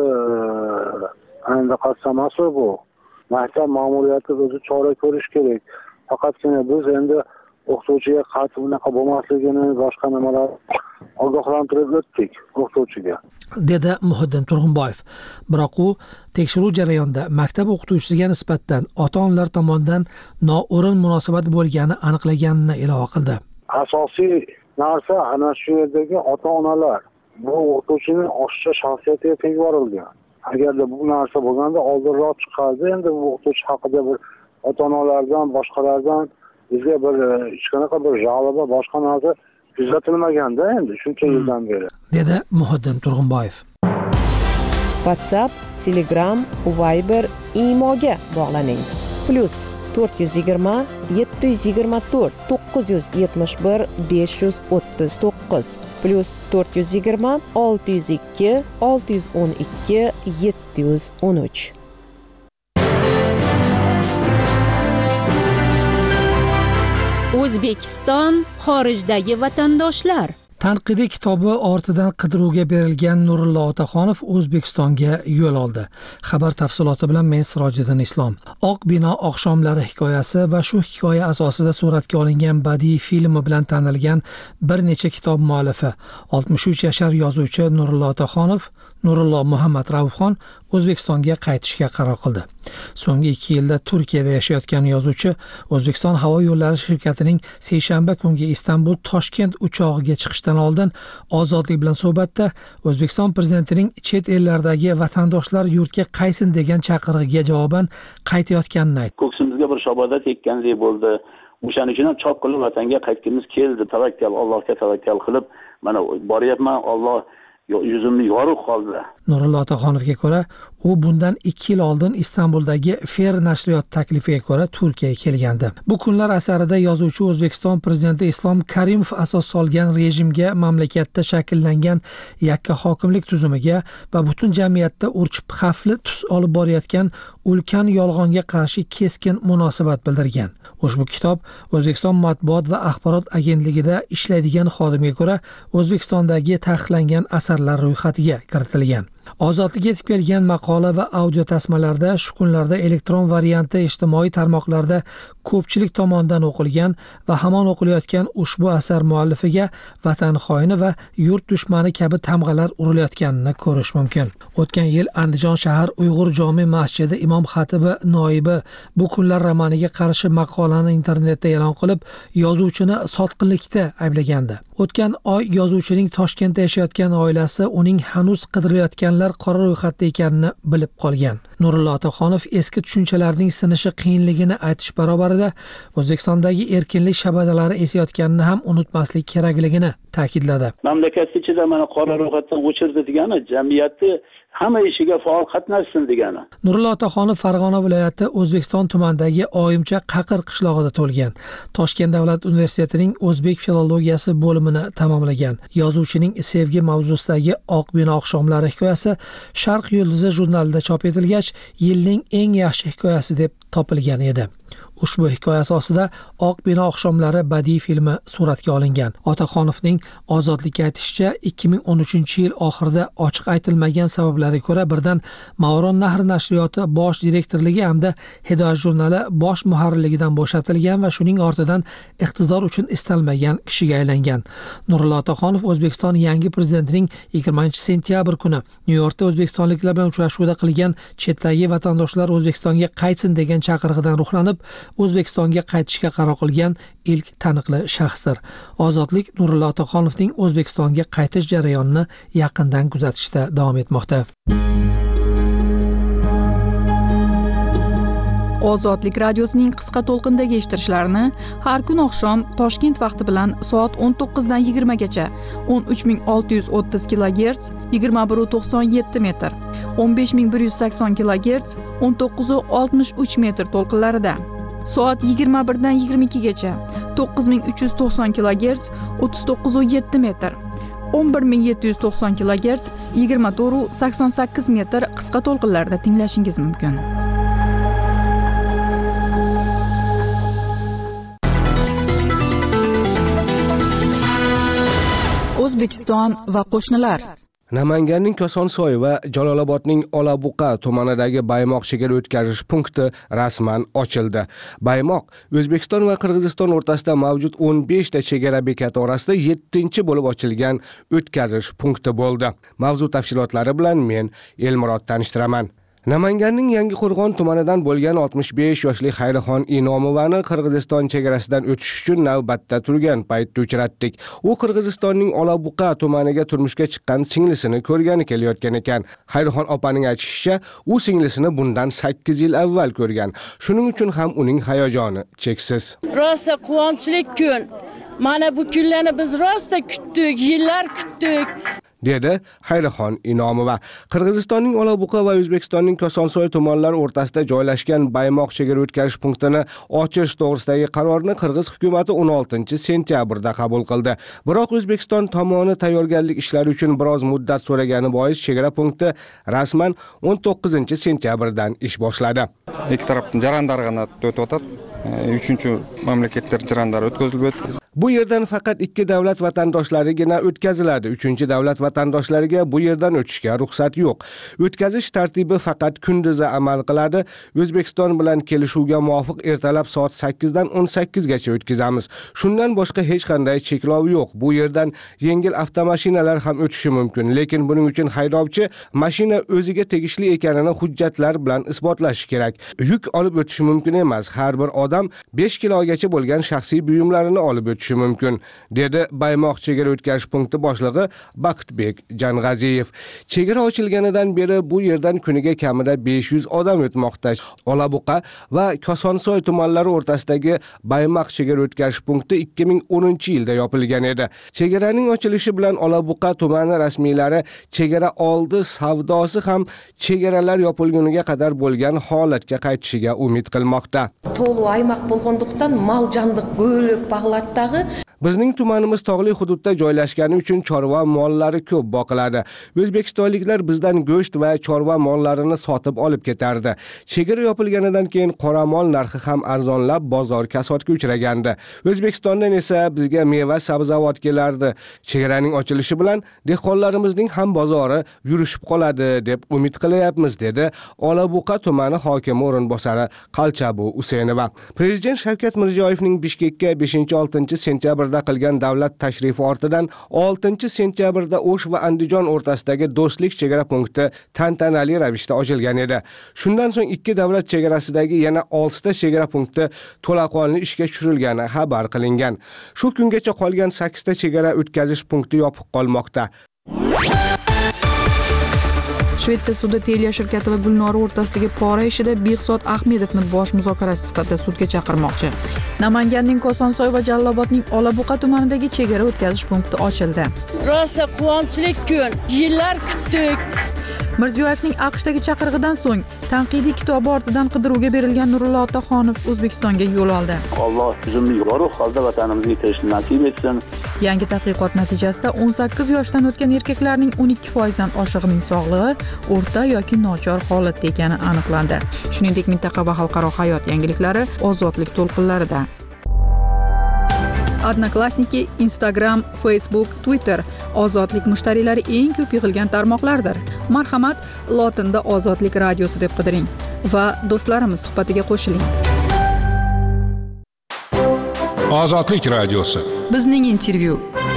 endi qasamasi bu. Maktab ma'muriyati o'zi chora ko'rish kerak. Faqatgina biz endi o'qituvchiga qat'iy bunaqa bo'lmasligini, boshqa nimalar ogohlantirib o'tdik o'qituvchiga, dedi Muhiddin Turg'unboyev. Biroq u tekshiruv jarayonida maktab o'qituvchisiga nisbatan ota-onalar tomonidan noo'rin munosabat bo'lgani aniqlaganini ilova qildi. Asosiy narsa ana shu yerdagi ota-onalar. Bu o'qituvchining oshiqcha shaxsiyatiga tegib borilgan. Agarda bu narsa bo'lganda oldinroq chiqardi, endi bu o'qituvchi haqida bir ota-onalardan, boshqalardan bizga bir hech qanaqa bir g'alaba, boshqa narsa kuzatilmaganda endi shuncha yildan beri, dedi Muhiddin Turg'unboyev. WhatsApp, Telegram, Viber, Imoga bog'laning. Plus to'rt yuz yigirma yetti yuz yigirma to'rt to'qqiz yuz yetmish bir besh yuz o'ttiz to'qqiz plus to'rt yuz yigirma olti yuz ikki olti yuz o'n ikki yetti yuz o'n uch. O'zbekiston xorijdagi vatandoshlar. Tanqidiy kitobi ortidan qidiruvga berilgan Nurullo Otaxonov O'zbekistonga yo'l oldi. Xabar tafsiloti bilan men Sirojiddin Islom. Oq bino oqshomlari hikoyasi va shu hikoya asosida suratga olingan badiiy filmi bilan tanilgan bir necha kitob muallifi oltmish uch yashar yozuvchi Nurullo Otaxonov Nurullo Muhammad Raufxon O'zbekistonga qaytishga qaror qildi. So'nggi ikki yilda Turkiyada yashayotgan yozuvchi O'zbekiston havo yo'llari shirkatining seshanba kungi Istanbul Toshkent uchog'iga chiqishdan oldin Ozodlik bilan suhbatda O'zbekiston prezidentining chet ellardagi vatandoshlar yurtga qaysin degan chaqirig'iga javoban qaytayotganini aytdi. Ko'ksimizga bir shaboda tekkandek bo'ldi. O'shaning uchun ham chop qilib vatanga qaytgimiz keldi. Tavakkal, Allohga tavakkal qilib, mana boryapman. Alloh yuzimni yorug' qoldi. Nurullo Otaxonovga ko'ra, u bundan ikki yil oldin Istanbuldagi Fer nashriyot taklifiga ko'ra Turkiyaga kelgandi. Bu kunlar asarida yozuvchi O'zbekiston prezidenti Islom Karimov asos solgan rejimga, mamlakatda shakllangan yakka hokimlik tuzumiga va butun jamiyatda urchib xavfli tus olib borayotgan ulkan yolg'onga qarshi keskin munosabat bildirgan. Ushbu kitob O'zbekiston matbuot va axborot agentligida ishlaydigan xodimga ko'ra O'zbekistondagi taqiqlangan asarlar ro'yxatiga kiritilgan. Ozodlik yetib kelgan maqola va audio tasmalarda shu kunlarda elektron varianti ijtimoiy tarmoqlarda ko'pchilik tomonidan o'qilgan va hamon o'qilayotgan ushbu asar muallifiga vatan xoini va yurt dushmani kabi tamg'alar urilayotganini ko'rish mumkin. O'tgan yil Andijon shahar Uyg'ur jome masjidi imom xatibi noibi bu kunlar romaniga qarshi maqolani internetda e'lon qilib, yozuvchini sotqinlikda ayblagandi. O'tgan oy yozuvchining Toshkentda yashayotgan oilasi uning hanuz qidirilayotganlar qora ro'yxatda ekanini bilib qolgan. Nurullo Otaxonov eski tushunchalarning sinishi qiyinligini aytish barobarida O'zbekistondagi erkinlik shabadalari esayotganini ham unutmaslik kerakligini ta'kidladi. Mamlakat ichida mana qora ro'yxatdan o'chirdi degani jamiyatni hamma ishiga faol qatnashsin degani. Nurullo Otaxonov Farg'ona viloyati O'zbekiston tumanidagi Oyimcha Qaqir qishlog'ida tug'ilgan. Toshkent davlat universitetining o'zbek filologiyasi bo'limini tamomlagan. Yozuvchining sevgi mavzusidagi Oq bino oqshomlari hikoyasi Sharq yulduzi jurnalida chop etilgach, yilning eng yaxshi hikoyasi deb topilgan edi. Ushbu hikoya asosida Oq bino oqshomlari badiiy filmi suratga olingan. Otaxonovning ozodlikka aytishicha ikki ming o'n uchinchi yil oxirida ochiq aytilmagan sabablarga ko'ra birdan Mavron Nahr nashriyoti bosh direktorligi hamda Hidoyat jurnali bosh muharrirligidan bo'shatilgan va shuning ortidan iqtidor uchun istalmagan kishiga aylangan. Nurullo Otaxonov O'zbekiston yangi prezidentining yigirmanchi sentyabr kuni Nyu-Yorkda o'zbekistonliklar bilan uchrashuvda qilgan chetdagi vatandoshlar O'zbekistonga qaytsin degan chaqirig'idan ruhlanib O'zbekistonga qaytishga qaror qilgan ilk taniqli shaxsdir. Ozodlik Nurullo Otaxonovning O'zbekistonga qaytish jarayonini yaqindan kuzatishda davom etmoqda. Ozodlik radiosining qisqa to'lqindagi eshittirishlarini har kun oqshom Toshkent vaqti bilan soat o'n to'qqiz dan yigirma gacha o'n uch ming olti yuz o'ttiz kilogerts yigirma bir nuqta to'qson yetti metr, o'n besh ming bir yuz sakson kilogerts o'n to'qqiz nuqta oltmish uch metr to'lqinlarida, soat yigirma bir dan yigirma ikki gacha to'qqiz ming uch yuz to'qson kilogerts o'ttiz to'qqiz nuqta yetti metr, o'n bir ming yetti yuz to'qson kilogerts yigirma to'rt nuqta sakson sakkiz metr qisqa to'lqinlarda tinglashingiz mumkin. O'zbekiston va qo'shnilar. Namanganning Kosonsoy va Jalolobodning Olabuqa tumanidagi Baymoq chegara o'tkazish punkti rasman ochildi. Baymoq O'zbekiston va Qirg'iziston o'rtasida mavjud o'n besh ta chegara bekati orasida yettinchi bo'lib ochilgan o'tkazish punkti bo'ldi. Mavzu tafsilotlari bilan men Elmurod tanishtiraman. Namanganning Yangiqo'rg'on tumanidan bo'lgan oltmish besh yoshli Xayrixon Inomovani Qirg'iziston chegarasidan o'tish uchun navbatda turgan paytda uchratdik. U Qirg'izistonning Olabuqa tumaniga turmushga chiqqan singlisini ko'rgani kelayotgan ekan. Xayrixon opaning aytishicha, u singlisini bundan sakkiz yil avval ko'rgan. Shuning uchun ham uning hayajoni cheksiz. Rosa quvonchli kun. Mana bu kunlarni biz rosa kutdik, yillar kutdik. dedi Xayrixon Inomova. Qirg'izistonning Olabuqa va O'zbekistonning Kosonsoy tumanlari o'rtasida joylashgan Baymoq chegara o'tkazish punktini ochish to'g'risidagi qarorni Qirg'iz hukumatı o'n oltinchi sentyabrda qabul qildi. Biroq O'zbekiston tomoni tayyorgarlik ishlari uchun biroz muddat so'ragani bois chegara punkti rasman o'n to'qqizinchi sentyabrdan ish boshladi. Ikki tarafning jarandari g'ana o'tib o'tadi. Uchinchi mamlakatlar jarandari o'tkazilib o'tdi. Bu yerdan faqat ikki davlat vatandoshlariga o'tkaziladi. Uchinchi davlat vatandoshlariga bu yerdan o'tishga ruxsat yo'q. O'tkazish tartibi faqat kunduzi amal qiladi. O'zbekiston bilan kelishuvga muvofiq ertalab soat sakkiz dan o'n sakkiz gacha o'tkazamiz. Shundan boshqa hech qanday cheklov yo'q. Bu yerdan yengil avtomashinalar ham o'tishi mumkin, lekin buning uchun haydovchi mashina o'ziga tegishli ekanini hujjatlar bilan isbotlashi kerak. Yuk olib o'tishi mumkin emas. Har bir odam besh kilogacha bo'lgan shaxsiy buyumlarini olib o'tishi mumkin, dedi Baymoq chegara o'tkazish punkti boshlig'i Baxtbek Jang'aziyev. Chegara ochilganidan beri bu yerdan kuniga kamida besh yuz odam o'tmoqda. Olabuqa va Kosonsoy tumanlari o'rtasidagi Baymoq chegara o'tkazish punkti ikki ming o'ninchi yilda yopilgan edi. Chegaraning ochilishi bilan Olabuqa tumani rasmiylari chegara oldi savdosi ham chegaralar yopilguniga qadar bo'lgan holatga qaytishiga umid qilmoqda. Toluay аймақ болғандықтан мал жандық көбірек бағыладағы. Bizning tumanimiz tog'li hududda joylashgani uchun chorva mollari ko'p boqiladi. O'zbekistonliklar bizdan go'sht va chorva mollarini sotib olib ketardi. Chegara yopilganidan keyin qora mol narxi ham arzonlab bozor kasodga uchragandi. O'zbekistondan esa bizga meva sabzavot kelardi. Chegaraning ochilishi bilan dehqonlarimizning ham bozori yurishib qoladi deb umid qilyapmiz, dedi Olabuqa tumani hokimi o'rinbosari Qalchabu Usenova. Prezident Shavkat Mirziyoyevning Bishkekka beshinchi oltinchi sentyabr qilgan davlat tashrifi ortidan oltinchi sentyabrda O'sh va Andijon o'rtasidagi do'stlik chegara punkti tantanali ravishda ochilgan edi. Shundan so'ng ikki davlat chegarasidagi yana oltita chegara punkti to'laqonli ishga tushirilgani xabar qilingan. Shu kungacha qolgan sakkizta chegara o'tkazish punkti yopiq qolmoqda. Shvetsiya sudi Telia shirkati va Gulnora o'rtasidagi pora ishida Behzod Ahmedovni bosh muzokarachi sifatida sudga chaqirmoqchi. Namanganning Kosonsoy va Jallobodning Olabuqa tumanidagi chegara o'tkazish punkti ochildi. Rosa quvonchli kun. Yillar kutdik. Mirziyoyevning AQShdagi chaqirig'idan so'ng tanqidiy kitobi ortidan qidiruvga berilgan Nurullo Otaxonov O'zbekistonga yo'l oldi. Alloh bizning yorug' holda vatanimizga kirishni nasib etsin. Yangi tadqiqot natijasida o'n sakkiz yoshdan o'tgan erkaklarning o'n ikki foizdan oshig'ining sog'lig'i o'rta yoki nochor holatda ekani aniqlandi. Shuningdek, mintaqa va xalqaro hayot yangiliklari ozodlik to'lqinlarida. Odnoklassniki, Instagram, Facebook, Twitter ozodlik mushtariylari eng ko'p yig'ilgan tarmoqlardir. Marhamat, lotinda Ozodlik radiosi deb qidiring va do'stlarimiz suhbatiga qo'shiling. Ozodlik radiosi. Bizning intervyu.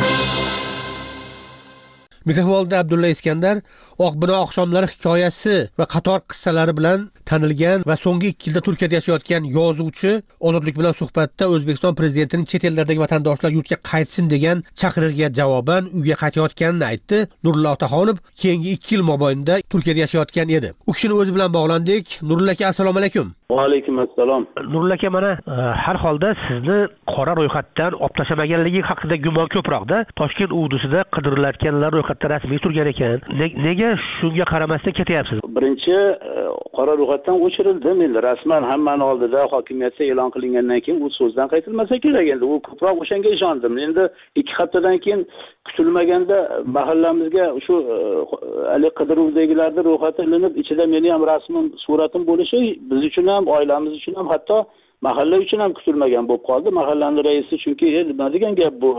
Mikrofonda Abdulla Iskandar Oqbino oqshomlari hikoyasi va qator qissalari bilan tanilgan va so'nggi ikki yilda Turkiyada yashayotgan yozuvchi Ozodlik bilan suhbatda O'zbekiston prezidentining chet ellardagi vatandoshlar yurtga qaytsin degan chaqiriqqa javoban uyga qaytayotganini aytdi. Nurullo Otaxonov keyingi ikki yil mobaynida Turkiyada yashayotgan edi. U kishini o'zi bilan bog'landik. Nurullo aka, assalomu alaykum. Va alaykum assalom. Nurullo aka, mana har holda sizni qora ro'yxatdan olib tashlamaganligi haqida gumon ko'proqda. Toshkent uvdisida qidirilayotganlar ro'yxatda rasmiy turgan ekan. Nega shunga qaramasdan ketyapsiz? Birinchi qora ro'yxatdan o'chirildim. Endi rasman hammani oldida hokimiyatda e'lon qilingandan keyin u so'zdan qaytilmasa kerak. Endi u ko'proq o'shanga ishondim. Endi ikki haftadan keyin kutilmaganda mahallamizga shu ali qidiruvdagilarda ro'yxati ilinib, ichida meni ham rasmim, suratim bo'lishi biz uchun ham, oilamiz uchun ham, hatto mahalla uchun ham kutilmagan bo'lib qoldi. Mahallaning raisi chunki nima degan gap bu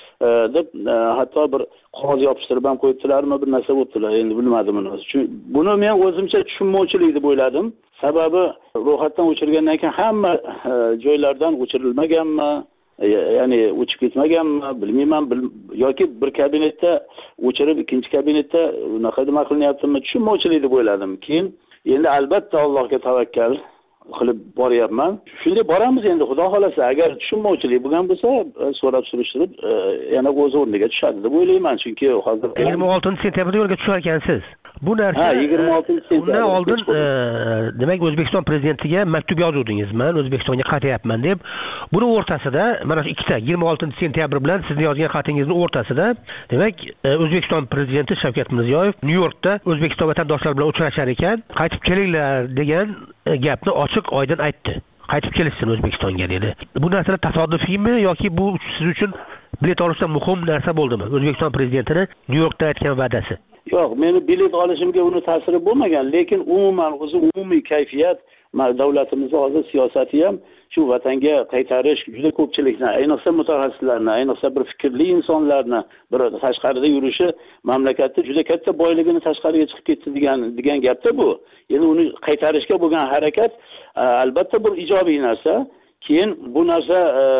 deb hatto bir qog'oz yopishtirib ham qo'yibdilarmi, bir narsa bo'libdilar. Endi bilmadim uni. Buni men o'zimcha tushunmovchilik deb o'yladim. Sababi ro'yxatdan o'chirgandan keyin hamma joylardan o'chirilmaganmi, ya'ni o'chib ketmaganmi, bilmayman, yoki bir kabinetda o'chirib ikkinchi kabinetda unaqa nima qilinyaptimi, tushunmovchilik deb o'yladim. Keyin endi albatta Allohga tavakkal qilib boryapman. Shunday boramiz endi, xudo xolasa. Agar tushunmovchilik bo'lgan bo'lsa, so'rab surishtirib yana o'z o'rniga tushadi deb o'ylayman. Chunki hozir yigirma oltinchi sentyabrda yo'lga tushar ekansiz. Bu narsa ha yigirma oltinchi sentyabr. Undan oldin demak O'zbekiston prezidentiga maktub yozuvdingiz. Men O'zbekistonga qaytyapman deb. Buni o'rtasida mana shu ikkita yigirma oltinchi sentyabr bilan sizni yozgan xatingizning o'rtasida demak O'zbekiston prezidenti Shavkat Mirziyoyev Nyu-Yorkda O'zbekiston vatandoshlari bilan uchrashar ekan, qaytib kelinglar degan gapni ochiq oydin aytdi. Qaytib kelishsin O'zbekistonga dedi. Bu narsa tasodifiymi yoki bu siz uchun bilet olishda muhim narsa bo'ldimi? O'zbekiston prezidentining Nyu-Yorkda aytgan va'dasi. Yo'q, meni bilet olishimga uni ta'siri bo'lmagan, lekin umuman o'zi umumiy kayfiyat davlatimizning hozir siyosati ham shu vatanga qaytarish juda ko'pchilikni, ayniqsa mutaxassislarni, ayniqsa bir fikrli insonlarni bir tashqarida yurishi mamlakatda juda katta boyligini tashqariga chiqib ketdi degan degan gapda bu. Endi uni qaytarishga bo'lgan harakat albatta bir ijobiy narsa. Keyin bu narsa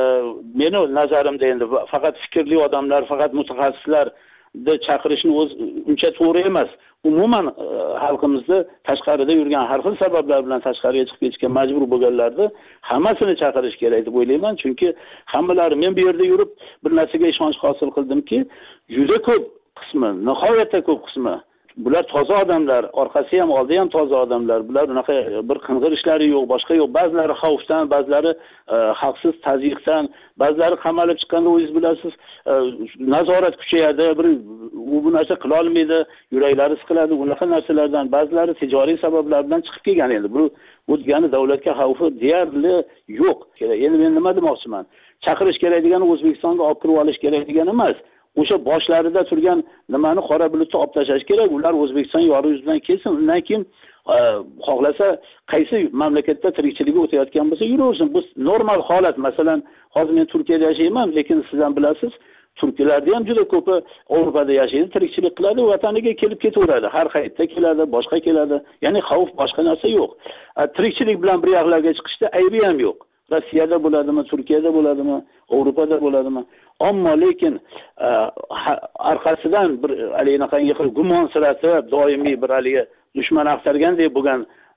meni nazarimda endi faqat fikrli odamlar, faqat mutaxassislar de chaqirishni o'z uncha to'g'ri emas. Umuman xalqimizda tashqarida yurgan har xil sabablar bilan tashqariga chiqib ketishga majbur bo'lganlarni hammasini chaqirish kerak deb o'ylayman. Chunki hammalari men bu yerda yurib bir narsaga ishonch hosil qildimki, juda ko'p qismi, nihoyatda ko'p qismi bular toza odamlar, orqasi ham oldi ham toza odamlar. Bular unaqa bir qing'ir ishlari yo'q, boshqa yo'q. Ba'zilari xavfdan, ba'zilari haqsiz tazyiqdan, ba'zilari qamalib chiqqanda o'zingiz bilasiz, nazorat kuchayadi, bir u bu narsa qila olmaydi, yuraklari siqiladi, unaqa narsalardan, ba'zilari tijoriy sabablar bilan chiqib kelgan endi. Bu bu degani davlatga xavfi deyarli yo'q. Endi men nima demoqchiman? Chaqirish kerak degani O'zbekistonga olib kirib olish kerak degani emas. O'sha boshlarida turgan nimani qora bulutni olib tashlash kerak. Ular O'zbekiston yorug' yuzidan kelsin. Undan keyin xohlasa qaysi mamlakatda tirikchiligi o'tayotgan bo'lsa yuraversin. Bu normal holat. Masalan, hozir men Turkiyada yashayman, lekin siz ham bilasiz, turklarda ham juda ko'pi Yevropada yashaydi, tirikchilik qiladi, vataniga kelib ketaveradi. Har qayerda keladi, boshqa keladi. Ya'ni xavf boshqa narsa yo'q. Tirikchilik bilan bir yoqlarga chiqishda aybi ham yo'q. Rossiyada bo'ladimi, Turkiyada bo'ladimi, Yevropada bo'ladimi? Ammo lekin orqasidan bir alinaqangi qilib gumonsiratib, doimiy bir aliga dushman axtargandek bo'lgan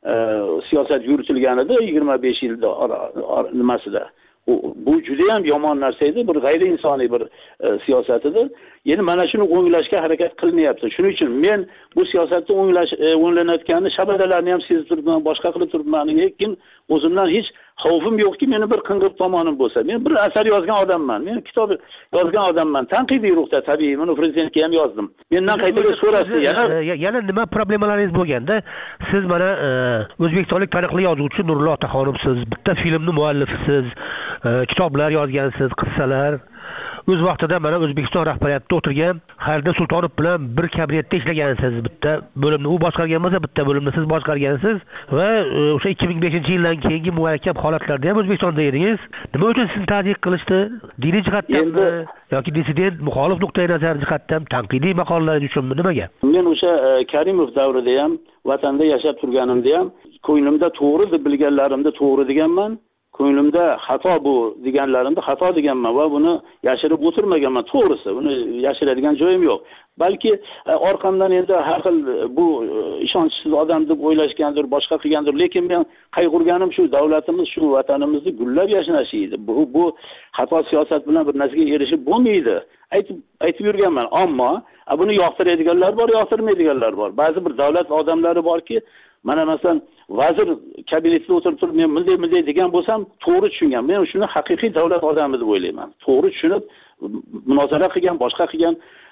siyosat yuritilganida yigirma besh yilda nimasida. Bu juda ham yomon narsa edi, bir g'ayri insoniy bir siyosat edi. Endi mana shuni o'nglashga harakat qilinmayapti. Shuning uchun men bu siyosatni o'nglash o'nglanayotganini shabadalarni ham sezib turibman, boshqa qilib turibman. Lekin o'zimdan hech xavfim yo'qki, meni bir qing'ir tomonim bo'lsa. Men bir asar yozgan odamman. Men kitob yozgan odamman. Tanqidiy ruhda tabiiy, buni prezidentga ham yozdim. Mendan qaytaga so'rashdi, yana yana nima problemalaringiz bo'lganda, siz mana o'zbekistonlik taniqli yozuvchi Nurullo Otaxonovsiz, bitta filmni muallifisiz, kitoblar yozgansiz, qissalar. O'z vaqtida mana O'zbekiston rahbariyatida o'tirgan Xalida Sultonov bilan bir kabinetda ishlagansiz. Bitta bo'limni u boshqargan bo'lsa, bitta bo'limni siz boshqargansiz va o'sha ikki ming beshinchi yildan keyingi murakkab holatlarda ham O'zbekistonda edingiz. Nima uchun sizni tadqiq qilishdi? Diniy jihatdanmi yoki dissident, muxolif nuqtai nazar jihatdan, tanqidiy maqolalar uchunmi, nimaga? Men o'sha Karimov davrida ham, vatanda yashab turganimda ham ko'nglimda to'g'ri deb bilganlarimda to'g'ri deganman. Ko'nglimda xato bu deganlarimda xato deganman va buni yashirib o'tirmaganman. To'g'risi, buni yashiradigan joyim yo'q. Balki orqamdan endi har xil bu ishonchsiz odam deb o'ylashgandir, boshqa qilgandir, lekin men qayg'urganim shu, davlatimiz shu vatanimizni gullab yashnashiydi. Bu bu xato siyosat bilan bir narsaga erishib bo'lmaydi. Aytib aytib yurganman, ammo buni yoqtiradiganlar bor, yoqtirmaydiganlar bor. Ba'zi bir davlat odamlari borki, mana masalan vazir kabinetida o'tirib turib men bunday bunday degan bo'lsam to'g'ri tushungan. Men shuni haqiqiy davlat odami deb o'ylayman. To'g'ri tushunib munozara qilgan, boshqa qilgan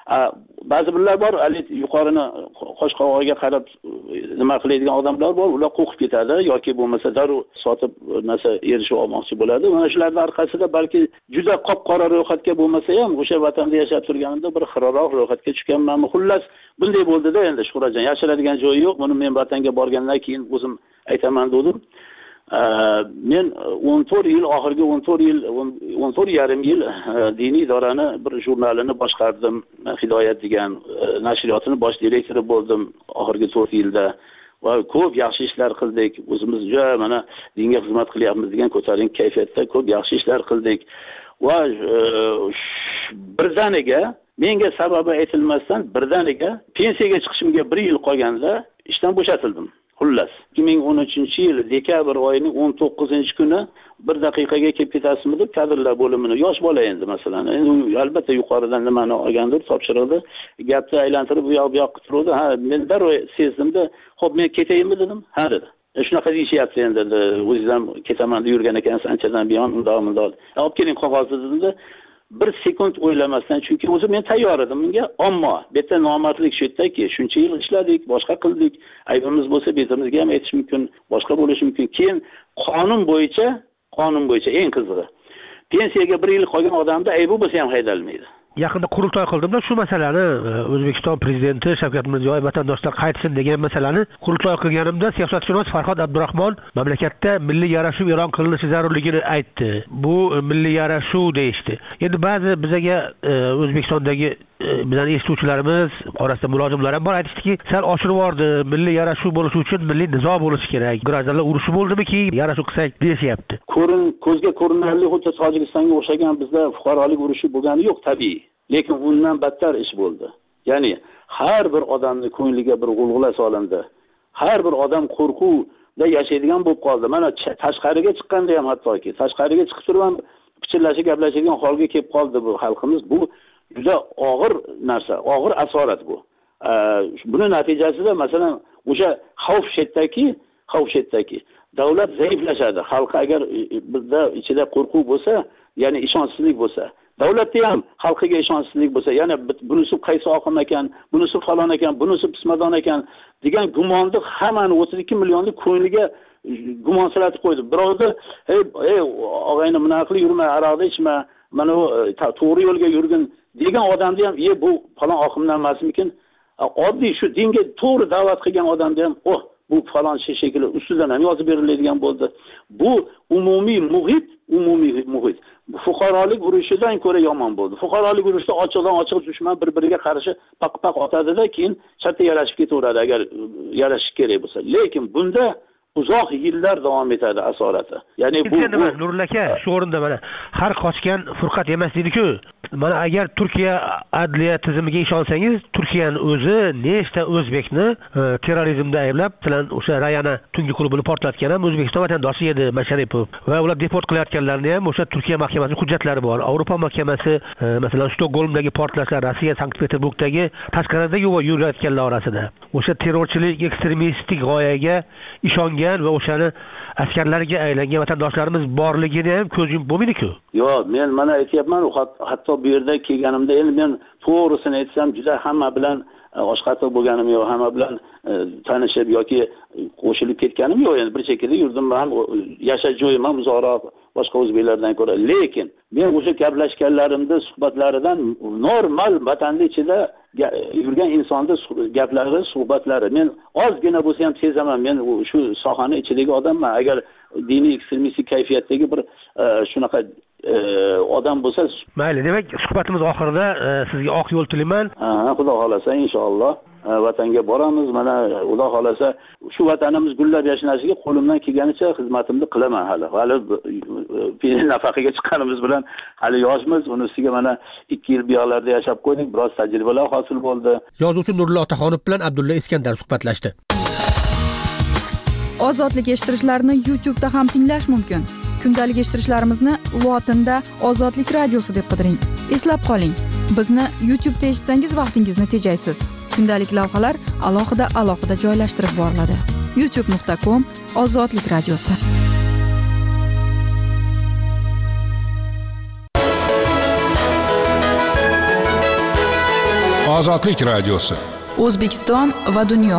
ba'zi birlar bor, ali yuqorini qosh qovog'iga qarab nima qiladigan odamlar bor. Ular qo'qib ketadi yoki bo'lmasa darrov sotib narsa erishib olmoqchi bo'ladi. Mana shularning orqasida balki juda qop-qora ro'yxatga bo'lmasa ham o'sha vatanda yashab turganimda bir xiroq ro'yxatga tushganmanmi. Xullas bunday bo'ldi-da endi Shuhratjon. Yashiradigan joyi yo'q. Buni men vatanga borgandan keyin o'zim aytaman dedim. Men o'n to'rt yil, oxirgi o'n to'rt yil, o'n to'rt yarim yil diniy idorani bir jurnalini boshqardim. Hidoyat degan nashriyotini bosh direktori bo'ldim oxirgi to'rt yilda. Va ko'p yaxshi ishlar qildik. O'zimiz juda mana dinga xizmat qilyapmiz degan ko'tarinki kayfiyatda ko'p yaxshi ishlar qildik. Va birdaniga menga sababi aytilmasdan birdaniga pensiyaga chiqishimga bir yil qolganda ishdan bo'shatildim. Xullas, ikki ming o'n uchinchi yil dekabr oyining o'n to'qqizinchi kuni bir daqiqaga kelib ketasizmi deb kadrlar bo'limini, yosh bola endi masalan, endi albatta yuqoridan nimani olgandir, topshiriqni, gapni aylantirib bu yoq bu yoqqa turdi. Ha, men darrov sezdimda, "Xo'p, men ketaymi?" dedim. "Ha" dedi. Shunaqa deyishyapti endi, o'zingiz ham ketaman deb yurgan ekansiz anchadan buyon, undoq bundoq. Olib keling qog'ozni dedi. Bir sekund o'ylamasdan, chunki o'zim men tayyor edim bunga, ammo bu yerda nomardlik shu yerdaki, shuncha yil ishladik, boshqa qildik, aybimiz bo'lsa betimizga ham aytish mumkin, boshqa bo'lishi mumkin. Keyin qonun bo'yicha, qonun bo'yicha eng qizig'i, pensiyaga bir yil qolgan odamda aybi bo'lsa ham haydalmaydi. Yaqinda qurultoy qildimda shu masalani O'zbekiston prezidenti Shavkat Mirziyoyev vatandoshlar qaytsin degan masalani qurultoy qilganimda siyosatshunos Farhod Abdurahmon mamlakatda milliy yarashuv e'lon qilinishi zarurligini aytdi. Bu milliy yarashuv deyishdi. Endi ba'zi bizaga O'zbekistondagi bizning eshituvchilarimiz orasida mulozimlar ham bor, aytishdiki, sal oshirib yubordi, milliy yarashuv bo'lishi uchun milliy nizo bo'lishi kerak. Grazallar urushi bo'ldimiki, yarashuv qilsak deyapti. Ko'rin ko'zga ko'rinarli xuddi Tojikistonga o'xshagan bizda fuqarolik urushi bo'lgani yo'q tabiiy. Lekin undan battar ish bo'ldi. Ya'ni har bir odamning ko'ngliga bir g'ulg'ula solindi. Har bir odam qo'rquvda yashaydigan bo'lib qoldi. Mana tashqariga chiqqanda ham hattoki tashqariga chiqib turib ham pichirlashib gaplashadigan holga kelib qoldi bu xalqimiz. Bu juda og'ir narsa, og'ir asorat bu. buni natijasida masalan o'sha xavf shetdaki xavf shetdaki davlat zaiflashadi. Xalq agar bizda ichida qo'rquv bo'lsa, ya'ni ishonchsizlik bo'lsa, davlatda ham xalqiga ishonchsizlik bo'lsa, ya'ni bunisi qaysi oqim ekan, bunisi falon ekan, bunisi pismadon ekan degan gumonni hammani o'ttiz ikki millionni ko'ngliga gumonsiratib qo'ydi. Birovni ey ey og'ayni bunaqa qilib yurma, aroqni ichma, mana to'g'ri yo'lga yurgin degan odamni ham "Ey bu falon oqimdan emasmikin?" Oddiy shu dinga to'g'ri da'vat qilgan odamni ham "Oh, bu falon shay shekilli ustidan ham yozib beriladigan bo'ldi." Bu umumiy muhit, umumiy muhit fuqarolik urushidan ko'ra yomon bo'ldi. Fuqarolik urushida ochiqdan ochiq dushman bir-biriga qarshi paq-paq otadi-da, keyin shartta yarashib ketaveradi agar yarashish kerak bo'lsa. Lekin bunda uzoq yillar davom etadi asorati. Ya'ni bu nima Nurul aka, shu o'rinda mana har qochgan furqat emas dedi-ku. Mana agar Turkiya adliya tizimiga ishonsangiz, Turkiyaning o'zi nechta o'zbekni terrorizmda ayblab, bilan o'sha Rayana tungi klubini portlatgan ham O'zbekiston vatandoshi edi, Masharipov. Va ular deport qilayotganlarni ham o'sha Turkiya mahkamasining hujjatlari bor. Avropa mahkamasi masalan Stokgolmdagi portlashlar, Rossiya Sankt-Peterburgdagi tashqarida yurayotganlar orasida o'sha terrorchilik, ekstremistik g'oyaga ishongan va o'shani askarlarga aylangan vatandoshlarimiz borligini ham ko'z yumib bo'lmaydi-ku. Yo'q, men mana aytyapman, hatto bu yerda kelganimda endi men to'g'risini aytsam, juda hamma bilan oshqatiq bo'lganim yo'q, hamma bilan tanishib yoki qo'shilib ketganim yo'q. Endi bir chekada yurdim, ham yashash joyim ham uzoqroq boshqa o'zbeklardan ko'ra. Lekin men o'sha gaplashganlarimda, suhbatlaridan normal vatanda ichida yurgan insonning gaplari, suhbatlari men ozgina bo'lsa ham sezaman. Men shu sohani ichidagi odamman. Agar diniy ekstremistik kayfiyatdagi bir shunaqa odam bo'lsa, mayli. Demak, suhbatimiz oxirida sizga oq yo'l tilayman. Ha, xudo xolasa inshaalloh vatanga boramiz. Mana xudo xolasa shu vatanimiz gullab yashnashiga qo'limdan kelganicha xizmatimni qilaman hali. Hali nafaqaga chiqqanimiz bilan hali yoshmiz. Uni ustiga mana ikki yil bu yoqlarda yashab qo'ydik. Biroz tajribalar hosil bo'ldi. Yozuvchi Nurullo Otaxonov bilan Abdulla Iskandar suhbatlashdi. Ozodlik eshittirishlarni YouTube da ham tinglash mumkin. Kundalik eshittirishlarimizni lotinda Ozodlik radiosi deb qidiring. Eslab qoling, bizni YouTube da eshitsangiz vaqtingizni tejaysiz. Kundalik lavhalar alohida alohida joylashtirib boriladi. youtube nuqta com Ozodlik radiosi. Ozodlik radiosi. O'zbekiston va dunyo.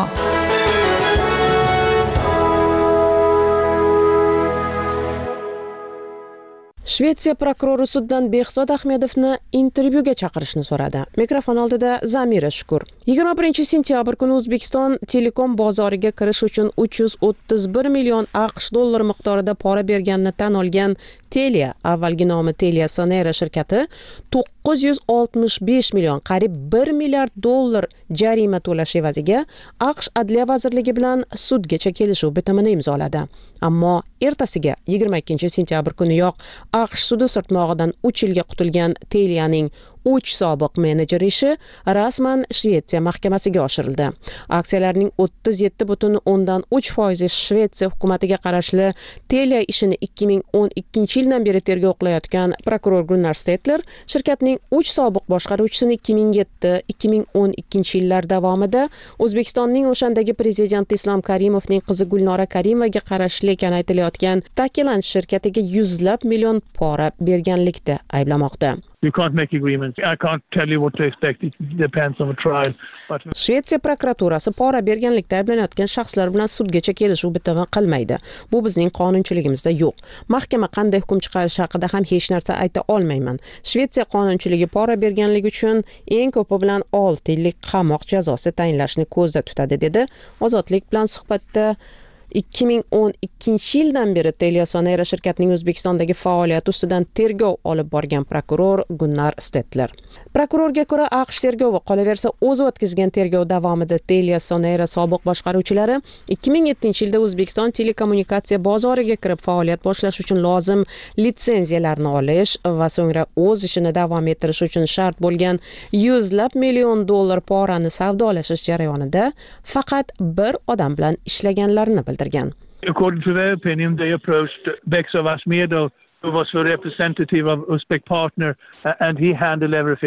Shvetsiya prokurori suddan Behzod Ahmedovni intervyuga chaqirishni so'radi. Mikrofon oldida Zamira Shukur. yigirma birinchi sentyabr kuni O'zbekiston telekom bozoriga kirish uchun uch yuz o'ttiz bir million AQSh dollar miqdorida pora berganini tan olgan Telia, avvalgi nomi Telia Sonera shirkati to'qqiz yuz oltmish besh million, qariyb bir milliard dollar jarima to'lash evaziga AQSh Adliya vazirligi bilan sudgacha kelishuv bitimini imzoladi. Ammo ertasiga yigirma ikkinchi sentyabr kuniyoq AQSh sudi sirtmog'idan uch yilga qutulgan Telianing uch sobiq menejeri ishi rasman Shvetsiya mahkamasiga oshirildi. Aksiyalarning o'ttiz yetti butun o'ndan uch foizi Shvetsiya hukumatiga qarashli Telia ishini ikki ming o'n ikkinchi yildan beri tergov qilayotgan prokuror Gunnar Stetler shirkatning uch sobiq boshqaruvchisini ikki ming yetti ikki ming o'n ikkinchi yillar davomida O'zbekistonning o'shandagi prezidenti Islom Karimovning qizi Gulnora Karimovga qarashli ekani aytilayotgan Takilanch shirkatiga yuzlab million pora berganlikda ayblamoqda. You can't make agreements. I can't tell you what to expect. It depends on the trial. But... Shvetsiya prokuraturasi pora berganlikda ayblanayotgan shaxslar bilan sudgacha kelishuv bitimi qilmaydi. Bu bizning qonunchiligimizda yo'q. Mahkama qanday hukm chiqarishi haqida ham hech narsa ayta olmayman. Shvetsiya qonunchiligi pora berganlik uchun eng ko'pi bilan olti yillik qamoq jazosi tayinlashni ko'zda tutadi, dedi Ozodlik bilan suhbatda ikki ming o'n ikkinchi yildan beri Telia Sonera shirkatining O'zbekistondagi faoliyati ustidan tergov olib borgan prokuror Gunnar Stetler. Prokurorga ko'ra, AQSh tergovi qolaversa o'zi o'tkazgan tergov davomida Telia Sonera sobiq boshqaruvchilari ikki ming yettinchi yilda O'zbekiston telekommunikatsiya bozoriga kirib faoliyat boshlash uchun lozim litsenziyalarni olish va so'ngra o'z ishini davom ettirish uchun shart bo'lgan yuzlab million dollar porani savdolashish jarayonida faqat bir odam bilan ishlaganlarini bildirgan. According to their opinion, they approached Behzod Ahmedov, who was a representative of Uzbek partner, and he handled everything.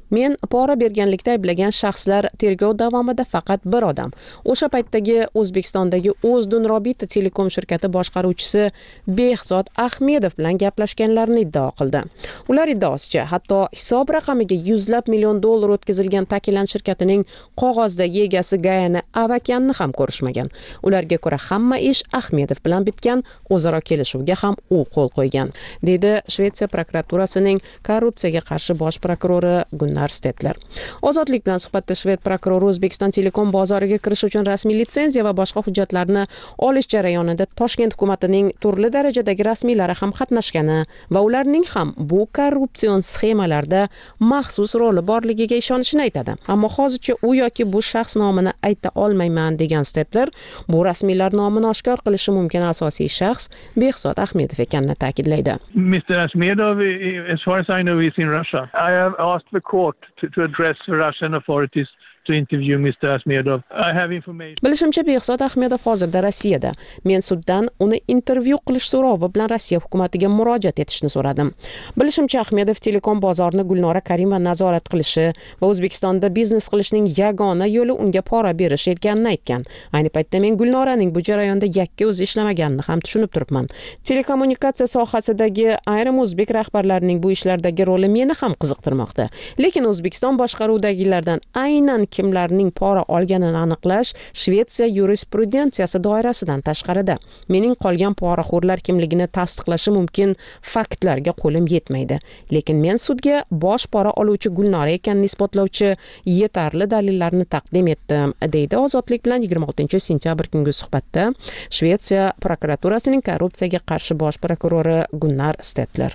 Men pora berganlikda ayblagan shaxslar tergov davomida faqat bir odam. O'sha paytdagi O'zbekistondagi O'zdunrobita telekom shirkati boshqaruvchisi Behzod Ahmedov bilan gaplashganlarini iddao qildi. Ular iddaosicha, hatto hisob raqamiga yuzlab million dollar o'tkazilgan Takilan shirkatining qog'ozdagi egasi Gayana Avakanni ham ko'rishmagan. Ularga ko'ra hamma ish Ahmedov bilan bitgan, o'zaro kelishuvga ham u qo'l qo'ygan, dedi Shvetsiya prokuraturasining korrupsiyaga qarshi bosh prokurori Gunnar Stetler. Ozodlik bilan suhbatda Shved prokurori O'zbekiston telekom bozoriga kirish uchun rasmiy litsenziya va boshqa hujjatlarni olish jarayonida Toshkent hukumatining turli darajadagi rasmiylari ham qatnashgani va ularning ham bu korrupsion sxemalarda maxsus roli borligiga ishonishini aytadi. Ammo hozircha u yoki bu shaxs nomini ayta olmayman degan Stetler, bu rasmiylar nomini oshkor qilishi mumkin asosiy shaxs Behzod Ahmedov ekanini ta'kidlaydi. Mister Asmedov, as far as I know, is in Russia. I have asked the court to, to address the Russian authorities to interview Mister Asmedov. I have information. Bilishimcha, Behzod Ahmedov hozirda Rossiyada. Men suddan uni intervyu qilish so'rovi bilan Rossiya hukumatiga murojaat etishni so'radim. Bilishimcha, Ahmedov telekom bozorini Gulnora Karimova nazorat qilishi va O'zbekistonda biznes qilishning yagona yo'li unga pora berish ekanini aytgan. Ayni paytda men Gulnoraning bu jarayonda yakka o'zi ishlamaganini ham tushunib turibman. Telekommunikatsiya sohasidagi ayrim o'zbek rahbarlarining bu ishlardagi roli meni ham qiziqtirmoqda. Lekin O'zbekiston boshqaruvidagilardan aynan kimlarning pora olganini aniqlash Shvetsiya yurisprudensiyasi doirasidan tashqarida. Mening qolgan poraxo'rlar kimligini tasdiqlashi mumkin faktlarga qo'lim yetmaydi. Lekin men sudga bosh pora oluvchi Gulnora ekanini isbotlovchi yetarli dalillarni taqdim etdim, deydi Ozodlik bilan yigirma oltinchi sentyabr kungi suhbatda Shvetsiya prokuraturasining korrupsiyaga qarshi bosh prokurori Gunnar Stetler.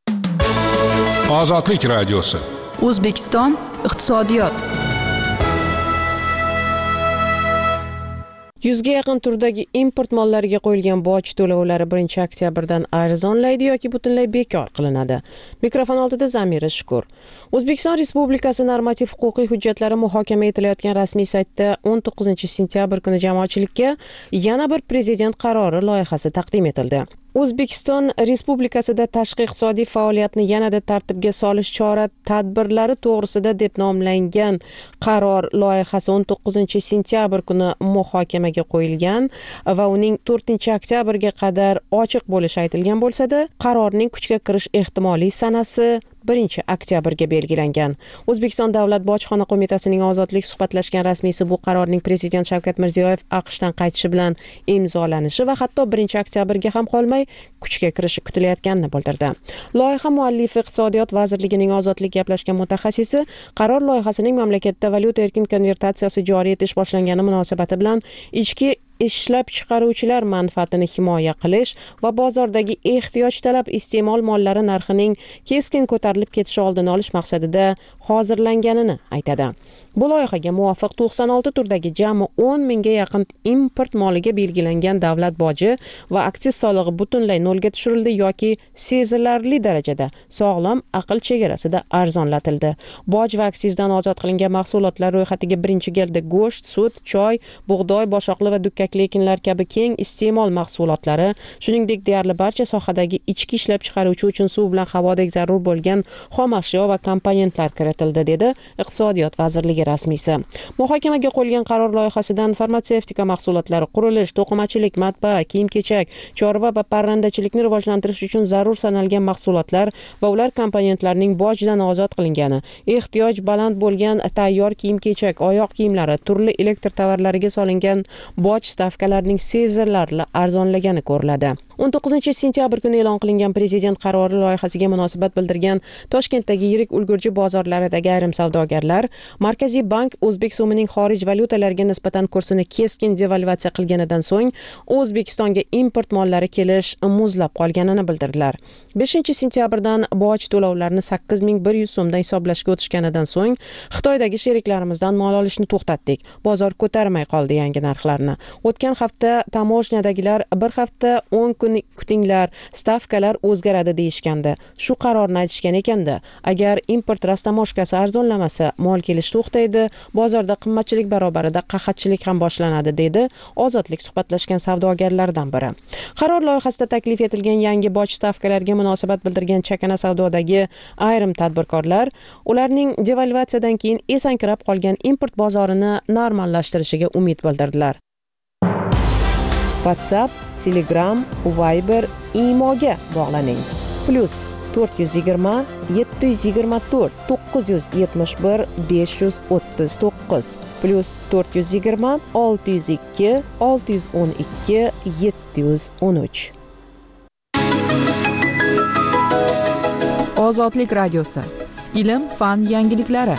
Ozodlik radiosi. O'zbekiston iqtisodiyot. Yuzga yaqin turdagi import mollariga qo'yilgan boj to'lovlari birinchi oktyabrdan arzonlaydi yoki butunlay bekor qilinadi. Mikrofon oldida Zamira Shukur. O'zbekiston Respublikasi normativ huquqiy hujjatlari muhokama etilayotgan rasmiy saytda o'n to'qqizinchi sentyabr kuni jamoatchilikka yana bir prezident qarori loyihasi taqdim etildi. O'zbekiston Respublikasida tashqi iqtisodiy faoliyatni yanada tartibga solish chora-tadbirlari to'g'risida deb nomlangan qaror loyihasi o'n to'qqizinchi sentyabr kuni muhokamaga qo'yilgan va uning to'rtinchi oktyabrga qadar ochiq bo'lishi aytilgan bo'lsa-da, qarorning kuchga kirish ehtimoliy sanasi birinchi oktyabrga belgilangan. O'zbekiston Davlat bojxona qo'mitasining Ozodlik suhbatlashgan rasmiysi bu qarorning prezident Shavkat Mirziyoyev AQShdan qaytishi bilan imzolanishi va hatto birinchi oktyabrga ham qolmay kuchga kirishi kutilayotganini bildirdi. Loyiha muallifi Iqtisodiyot vazirligining Ozodlik gaplashgan mutaxassisi qaror loyihasining mamlakatda valyuta erkin konvertatsiyasi joriy etish boshlangani munosabati bilan ichki ishlab chiqaruvchilar manfaatini himoya qilish va bozordagi ehtiyoj talab iste'mol mollari narxining keskin ko'tarilib ketishi oldini olish maqsadida hozirlanganini aytadi. Bu loyihaga muvofiq to'qson olti turdagi jami o'n mingga yaqin import moliga belgilangan davlat boji va aksiz solig'i butunlay nolga tushirildi yoki sezilarli darajada sog'lom aql chegarasida arzonlatildi. Boj va aksizdan ozod qilingan mahsulotlar ro'yxatiga birinchi galda go'sht, sut, choy, bug'doy, boshoqli va dukkakli ekinlar kabi keng iste'mol mahsulotlari, shuningdek deyarli barcha sohadagi ichki ishlab chiqaruvchi uchun suv bilan havodek zarur bo'lgan xom ashyo va komponentlar kiritildi, dedi Iqtisodiyot vazirligi rasmiysi. Muhokamaga qo'yilgan qaror loyihasidan farmatsevtika mahsulotlari, qurilish, to'qimachilik, matbaa, kiyim-kechak, chorva va parrandachilikni rivojlantirish uchun zarur sanalgan mahsulotlar va ular komponentlarining bojdan ozod qilingani, ehtiyoj baland bo'lgan tayyor kiyim-kechak, oyoq kiyimlari, turli elektr tovarlariga solingan boj stavkalarining sezilarli arzonlagani ko'riladi. o'n to'qqizinchi sentyabr kuni e'lon qilingan prezident qarori loyihasiga munosabat bildirgan Toshkentdagi yirik ulgurji bozorlaridagi ayrim savdogarlar Markaziy bank o'zbek so'mining xorij valyutalariga nisbatan kursini keskin devalvatsiya qilganidan so'ng O'zbekistonga import mollari kelish muzlab qolganini bildirdilar. beshinchi sentyabrdan boj to'lovlarini sakkiz ming bir yuz so'mdan hisoblashga o'tishganidan so'ng Xitoydagi sheriklarimizdan mol olishni to'xtatdik. Bozor ko'tarmay qoldi yangi narxlarni. O'tgan hafta tamojnadagilar bir hafta o'n kutinglar, stavkalar o'zgaradi deyishgandi. Shu qarorni aytishgan ekanda. Agar import rastamoshkasi arzonlamasa, mol kelish to'xtaydi, bozorda qimmatchilik barobarida qahatchilik ham boshlanadi, dedi Ozodlik suhbatlashgan savdogarlardan biri. Qaror loyihasida taklif etilgan yangi boj stavkalariga munosabat bildirgan chakana savdodagi ayrim tadbirkorlar ularning devalvatsiyadan keyin esankirab qolgan import bozorini normallashtirishiga umid bildirdilar. WhatsApp, Telegram, Viber, Imoga bog'laning. Plus to'rt yuz yigirma yetti yuz yigirma to'rt to'qqiz yuz yetmish bir besh yuz o'ttiz to'qqiz plus to'rt yuz yigirma olti yuz ikki olti yuz o'n ikki yetti yuz o'n uch. Ozodlik radiosi. Ilm, fan yangiliklari.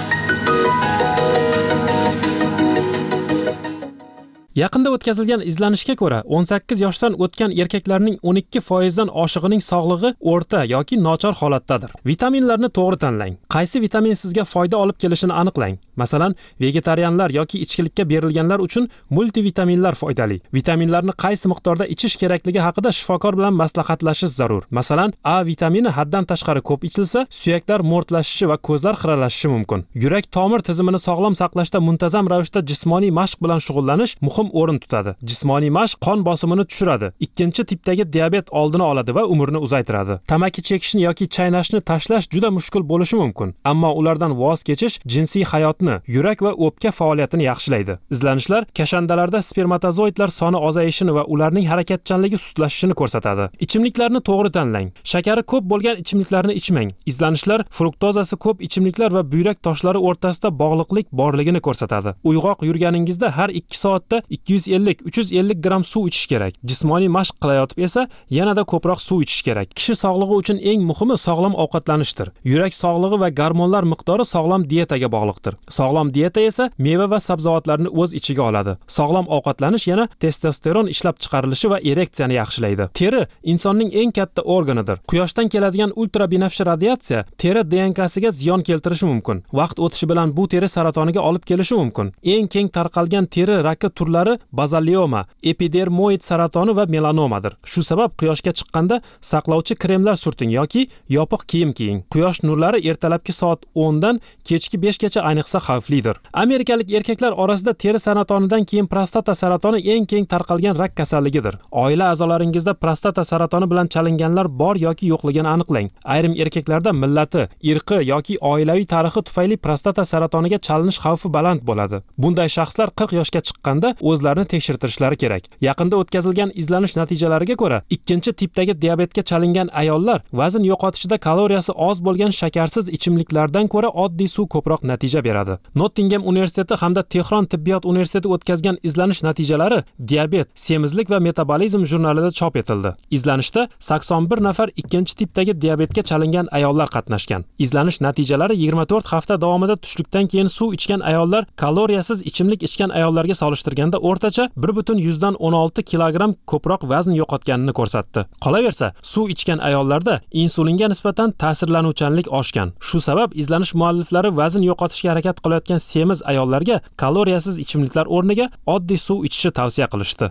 Yaqinda o'tkazilgan izlanishga ko'ra, o'n sakkiz yoshdan o'tgan erkaklarning o'n ikki foizdan oshig'ining sog'lig'i o'rta yoki nochor holatdadir. Vitaminlarni to'g'ri tanlang. Qaysi vitamin sizga foyda olib kelishini aniqlang. Masalan, vegetarianlar yoki ichkilikka berilganlar uchun multivitaminlar foydali. Vitaminlarni qaysi miqdorda ichish kerakligi haqida shifokor bilan maslahatlashish zarur. Masalan, A vitamini haddan tashqari ko'p ichilsa, suyaklar mo'rtlashishi va ko'zlar xiralashishi mumkin. Yurak tomir tizimini sog'lom saqlashda muntazam ravishda jismoniy mashq bilan shug'ullanish muhim o'rin tutadi. Jismoniy mashq qon bosimini tushiradi. Ikkinchi tipdagi diabet oldini oladi va umrni uzaytiradi. Tamaki chekishni yoki chaynashni tashlash juda mushkul bo'lishi mumkin, ammo ulardan voz kechish jinsiy hayotni, yurak va o'pka faoliyatini yaxshilaydi. Izlanishlar kashandalarda spermatozoidlar soni ozayishini va ularning harakatchanligi sustlashishini ko'rsatadi. Ichimliklarni to'g'ri tanlang. Shakari ko'p bo'lgan ichimliklarni ichmang. Izlanishlar fruktozasi ko'p ichimliklar va buyrak toshlari o'rtasida bog'liqlik borligini ko'rsatadi. Uyg'oq yurganingizda har ikki soatda ikki yuz ellik uch yuz ellik gramm suv ichish kerak. Jismoniy mashq qilayotib esa yanada ko'proq suv ichish kerak. Kishi sog'lig'i uchun eng muhimi sog'lom ovqatlanishdir. Yurak sog'lig'i va gormonlar miqdori sog'lom diyetaga bog'liqdir. Sog'lom diyeta esa meva va sabzavotlarni o'z ichiga oladi. Sog'lom ovqatlanish yana testosteron ishlab chiqarilishi va ereksiyani yaxshilaydi. Teri insonning eng katta organidir. Quyoshdan keladigan ultrabinafsha radiatsiya teri D N Kasiga ziyon keltirishi mumkin. Vaqt o'tishi bilan bu teri saratoniga olib kelishi mumkin. Eng keng tarqalgan teri raki turlari bazalioma, epidermoid saratoni va melanomadir. Shu sabab quyoshga chiqqanda saqlovchi kremlar surting yoki yopiq kiyim kiying. Quyosh nurlari ertalabki soat o'n dan kechki besh gacha ayniqsa xavflidir. Amerikalik erkaklar orasida teri saratonidan keyin prostata saratoni eng keng tarqalgan rak kasalligidir. Oila a'zolaringizda prostata saratoni bilan chalinganlar bor yoki yo'qligini aniqlang. Ayrim erkaklarda millati, irqi yoki oilaviy tarixi tufayli prostata saratoniga chalinish xavfi baland bo'ladi. Bunday shaxslar qirq yoshga chiqqanda o'zlarini tekshirtirishlari kerak. Yaqinda o'tkazilgan izlanish natijalariga ko'ra, ikkinchi tipdagi diabetga chalingan ayollar vazn yo'qotishida kaloriyasi oz bo'lgan shakarsiz ichimliklardan ko'ra oddiy suv ko'proq natija beradi. Nottingham universiteti hamda Tehron tibbiyot universiteti o'tkazgan izlanish natijalari Diabet, semizlik va metabolizm jurnalida chop etildi. Izlanishda sakson bir nafar ikkinchi tipdagi diabetga chalingan ayollar qatnashgan. Izlanish natijalari yigirma to'rt hafta davomida tushlikdan keyin suv ichgan ayollar kaloriyasiz ichimlik ichgan ayollarga solishtirganda o'rtacha bir butun yuzdan o'n olti kilogramm ko'proq vazn yo'qotganini ko'rsatdi. Qolaversa, suv ichgan ayollarda insulinga nisbatan ta'sirlanuvchanlik oshgan. Shu sabab izlanish mualliflari vazn yo'qotishga harakat qilayotgan semiz ayollarga kaloriyasiz ichimliklar o'rniga oddiy suv ichishni tavsiya qilishdi.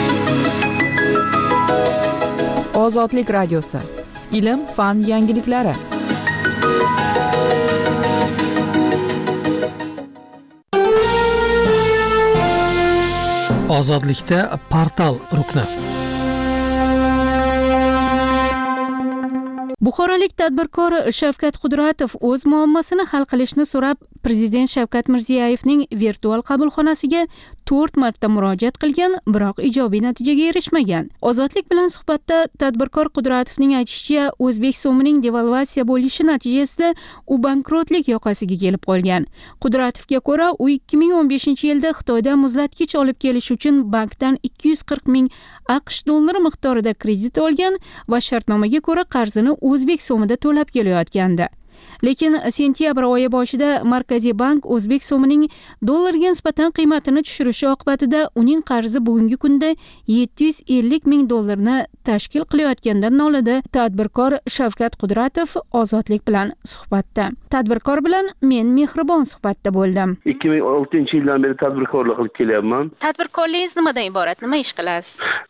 Ozodlik radiosi. Ilm, fan yangiliklari. Ozodlikda portal rukni. Buxorolik tadbirkor Shavkat Qudratov o'z muammosini hal qilishni so'rab, Prezident Shavkat Mirziyoyevning virtual qabulxonasiga to'rt marta murojaat qilgan, biroq ijobiy natijaga erishmagan. Ozodlik bilan suhbatda tadbirkor Qudratovning aytishicha, o'zbek so'mining devalvatsiya bo'lishi natijasida u bankrotlik yoqasiga kelib qolgan. Qudratovga ko'ra, u ikki ming o'n beshinchi yilda Xitoydan muzlatkich olib kelish uchun bankdan ikki yuz qirq ming AQSh dollari miqdorida kredit olgan va shartnomaga ko'ra qarzini o'zbek so'mida to'lab kelayotgandi. Lekin sentyabr oyi boshida Markaziy bank o'zbek so'mining dollarga nisbatan qiymatini tushirishi oqibatida uning qarzi bugungi kunda yetti yuz ellik ming dollarni tashkil qilayotgandan noladi tadbirkor Shavkat Qudratov Ozodlik bilan suhbatda. Tadbirkor bilan men mehribon suhbatda bo'ldim. ikki ming oltinchi yildan beri tadbirkorlik qilib kelyapman. Tadbirkorligingiz nimadan iborat? Nima ish qilasiz?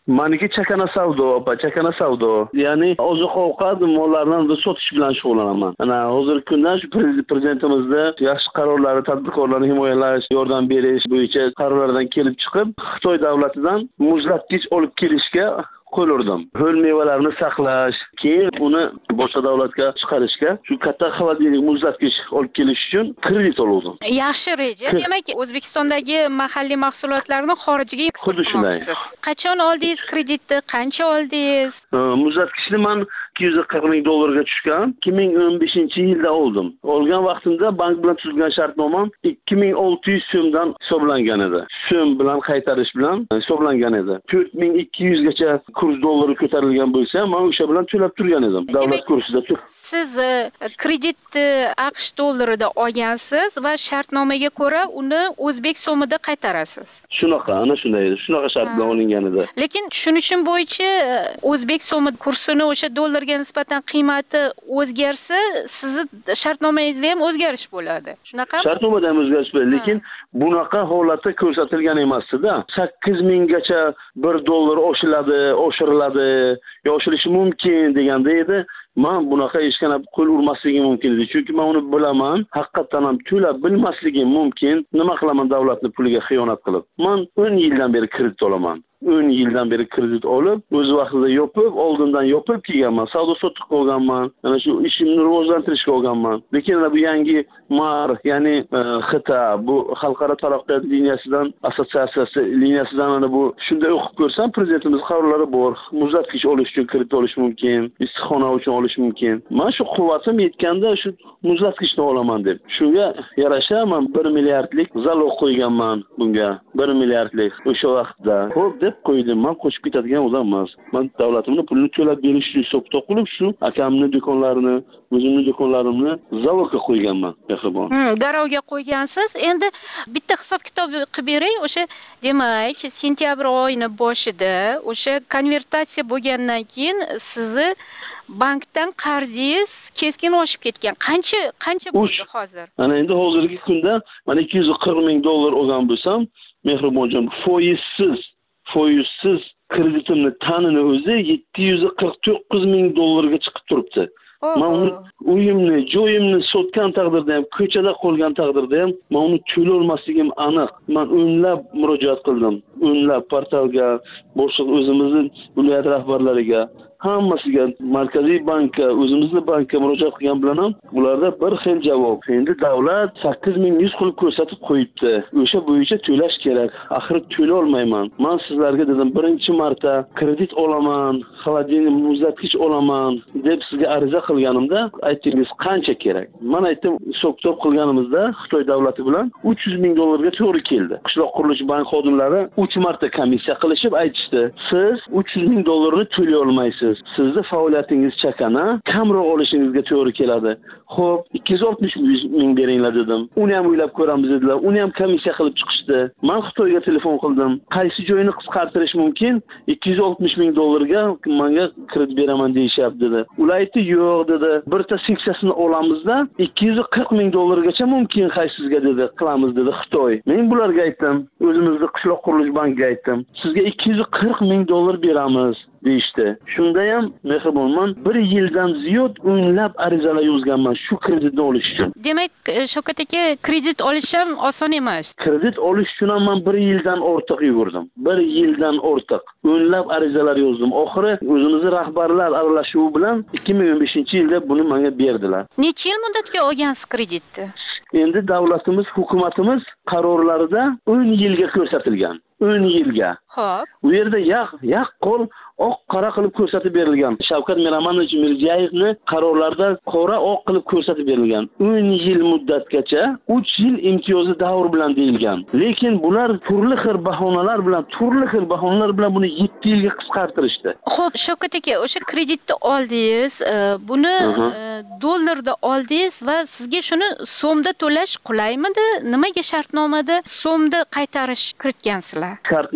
Maniki chakana savdo, opa, chakana savdo. Ya'ni oziq-ovqat mollarini sotish bilan shug'ullanaman. Ana hozirgi kunda shu prezidentimizning yaxshi qarorlari, tadbirkorlarni himoyalash, yordam berish bo'yicha qarorlardan kelib chiqib, Xitoy davlatidan muzlatgich olib kelishga qo'l urdim. Ho'l mevalarni saqlash, keyin uni boshqa davlatga chiqarishga, shu katta xolodilnik muzlatgich olib kelish uchun kredit oldim. Yaxshi reja. Demak, O'zbekistondagi mahalliy mahsulotlarni xorijga eksport qilmoqchisiz. Qachon oldingiz kreditni, qancha oldingiz? Muzlatgichni men ikki yuz qirq ming dollarga tushgan ikki ming o'n beshinchi yilda oldim. Olgan vaqtimda bank bilan tuzilgan shartnomam ikki ming olti yuz so'mdan hisoblangan edi. So'm bilan qaytarish bilan hisoblangan edi. to'rt ming ikki yuz gacha kurs dollari ko'tarilgan bo'lsa, men o'sha bilan to'lab turgan edim. Davlat kursida. Siz kreditni AQSh dollarida olgansiz va shartnomaga ko'ra uni o'zbek so'mida qaytarasiz. Shunaqa, ana shunday edi. Shunaqa shart bilan olingan edi. Lekin tushunishim bo'yicha o'zbek so'mi kursini o'sha dollarga nisbatan qiymati o'zgarsa, sizni shartnomangizda ham o'zgarish bo'ladi. Shunaqami? Shartnomada ham o'zgarish bo'ladi, lekin bunaqa holatda ko'rsatilgan emas-da. sakkiz minggacha bir dollar oshiladi, oshiriladi, yoshilishi mumkin deganda edi. Men bunaqa hech qanday qo'l urmasligim mumkin edi. Chunki men uni bilaman, haqiqatan ham to'lab bilmasligim mumkin. Nima qilaman davlatni puliga xiyonat qilib? Men o'n yildan beri kredit olaman. o'n yildan beri kredit olib, o'z vaqtida yopib, oldindan yopib kelganman. Savdo sotiq qilganman. Ana shu ishimni rivojlantirishga olganman. Lekin bu yangi M A R, ya'ni X T A, bu xalqaro taraqqiyot liniyasidan, assotsiatsiyasi liniyasidan ana bu shunday o'qib ko'rsam, prezidentimiz qarorlari bor. Muzlatgich olish uchun kredit olish mumkin, issiqxona uchun olish mumkin. Men shu quvvatim yetganda shu muzlatgichni olaman deb. Shunga yarasha men bir milliardlik zalog qo'yganman bunga. bir milliardlik o'sha vaqtda. Xo'p deb qo'ydim. Men qo'shib ketadigan odam emas. Men davlatimning pulini to'lab berish uchun hisob-kitob qilib shu akamning do'konlarini, o'zimning do'konlarimni zavodga qo'yganman. Hmm, garovga qo'ygansiz. Endi bitta hisob-kitob qilib bering. O'sha demak, sentyabr oyini boshida o'sha konvertatsiya bo'lgandan keyin sizni bankdan qarzingiz keskin oshib ketgan. Qancha qancha bo'ldi hozir? Ana endi hozirgi kunda men ikki yuz qirq ming dollar olgan bo'lsam, Mehribonjon, foizsiz, foizsiz kreditimni tanini o'zi yetti yuz qirq to'qqiz ming dollarga chiqib turibdi. Men uyimni, joyimni sotgan taqdirda ham, ko'chada qolgan taqdirda ham men uni to'lay olmasligim aniq. Men o'nlab murojaat qildim. O'nlab portalga, boshqa o'zimizning viloyat rahbarlariga, hammasiga, markaziy bankka, o'zimizning bankka murojaat qilgan bilan ham ularda bir xil javob. Endi davlat sakkiz ming yuz qilib ko'rsatib qo'yibdi. O'sha bo'yicha to'lash kerak. Axir to'lay olmayman. Men sizlarga dedim, birinchi marta kredit olaman, xolodilnik muzlatgich olaman deb sizga ariza qilganimda aytdingiz qancha kerak? Men aytdim, hisob-kitob qilganimizda Xitoy davlati bilan uch yuz ming dollarga to'g'ri keldi. Qishloq qurilish bank xodimlari uch marta komissiya qilishib aytishdi, siz uch yuz ming dollarni to'lay olmaysiz. Sizni faoliyatingiz chakana, kamroq olishingizga to'g'ri keladi. Xo'p, ikki yuz oltmish ming beringlar dedim. Uni ham o'ylab ko'ramiz dedilar. Uni ham komissiya qilib chiqishdi. Men Xitoyga telefon qildim. Qaysi joyini qisqartirish mumkin? ikki yuz oltmish ming dollarga menga kredit beraman deyishyapti dedi. Ular aytdi, yo'q dedi. Birta seksiyasini olamizda ikki yuz qirq ming dollargacha mumkin qaysizga dedi, qilamiz dedi Xitoy. Men bularga aytdim, o'zimizning qishloq qurilish bankiga aytdim. Sizga ikki yuz qirq ming dollar beramiz deyishdi. Shunda ham mehribonman bir yildan ziyod o'nlab arizalar yozganman shu kreditni olish uchun. Demak, Shavkat aka, kredit olish ham oson emas. Kredit olish uchun ham men bir yildan ortiq yugurdim. bir yildan ortiq o'nlab arizalar yozdim. Oxiri o'zimizning rahbarlar aralashuvi bilan ikki ming o'n beshinchi yilda buni menga berdilar. Necha yil muddatga olgansiz kreditni? Endi davlatimiz, hukumatimiz qarorlarida o'n yilga ko'rsatilgan. o'n yilga. Xo'p. U yerda yaq, yaq qo'l oq qora qilib ko'rsatib berilgan. Shavkat Miromonovich Mirziyoyevni qarorlarda qora oq qilib ko'rsatib berilgan. o'n yil muddatgacha uch yil imtiyozli davr bilan deyilgan. Lekin bular turli xil bahonalar bilan, turli xil bahonalar bilan buni yetti yilga qisqartirishdi. Xo'p, Shavkat aka, o'sha kreditni oldingiz, buni dollarda oldingiz va sizga shuni so'mda to'lash qulaymidi? Nimaga shartnomada so'mda qaytarish kiritgansizlar? Shartnomani men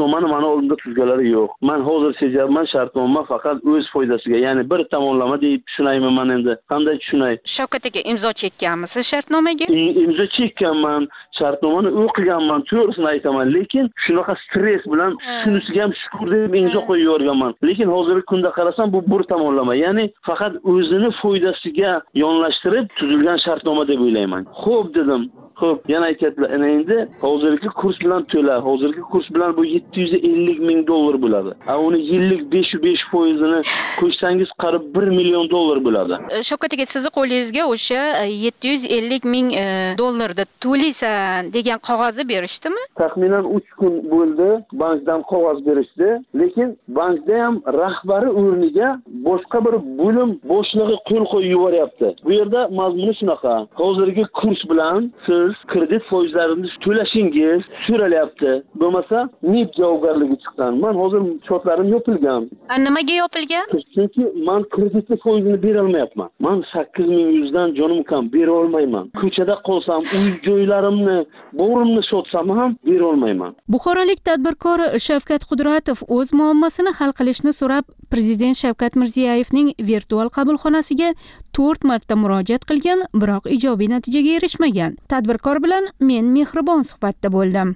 mani oldimda tuzgalari yo'q. Men hozir sezyapman shartnoma faqat o'z foydasiga, ya'ni bir tomonlama deb tushunaymi men endi? Qanday tushunay? Shavkat aka, imzo chekkanmisiz shartnomaga? Imzo chekkanman, shartnomani o'qiganman, to'g'risini aytaman, lekin shunaqa stress bilan shunisiga ham shukur deb imzo qo'yib yuborganman. Lekin hozirgi kunda qarasam bu bir tomonlama, ya'ni faqat o'zini foydasiga yonlashtirib tuzilgan shartnoma deb o'ylayman. Xo'p dedim. Xo'p, yana aytayaptilar, ana endi hozirgi kurs bilan to'la, hozirgi kurs bilan bu yetti yuz ellik ming dollar bo'ladi. A uni yillik besh besh foizini qo'shsangiz qarib bir million dollar bo'ladi. Shavkat aka, sizni qo'lingizga o'sha yetti yuz ellik ming dollarda to'laysan degan qog'ozni berishdimi? Taxminan uch kun bo'ldi, bankdan qog'oz berishdi, lekin bankda ham rahbari o'rniga boshqa bir bo'lim boshlig'i qo'l qo'yib yuboryapti. Bu yerda mazmuni shunaqa. Hozirgi kurs bilan siz kredit foizlarini to'lashingiz so'ralyapti. Bo'lmasa, N I B javobgarligi chiqqan. Men hozir shotlarim yopilgan. A nimaga yopilgan? Chunki men kreditni foizini bera olmayapman. Men sakkiz ming yuzdan jonim kam bera olmayman. Ko'chada qolsam, uy joylarimni, bo'rimni sotsam ham bera olmayman. Buxorolik tadbirkor Shavkat Qudratov o'z muammosini hal qilishni so'rab, Prezident Shavkat Mirziyoyevning virtual qabulxonasiga to'rt marta murojaat qilgan, biroq ijobiy natijaga erishmagan. Tadbirkor bilan men mehribon suhbatda bo'ldim.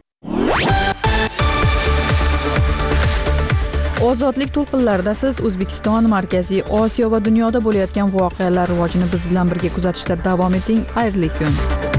Ozodlik to'lqinlarida siz O'zbekiston, Markaziy Osiyo va dunyoda bo'layotgan voqealar rivojini biz bilan birga kuzatishda davom eting. Xayrli kun.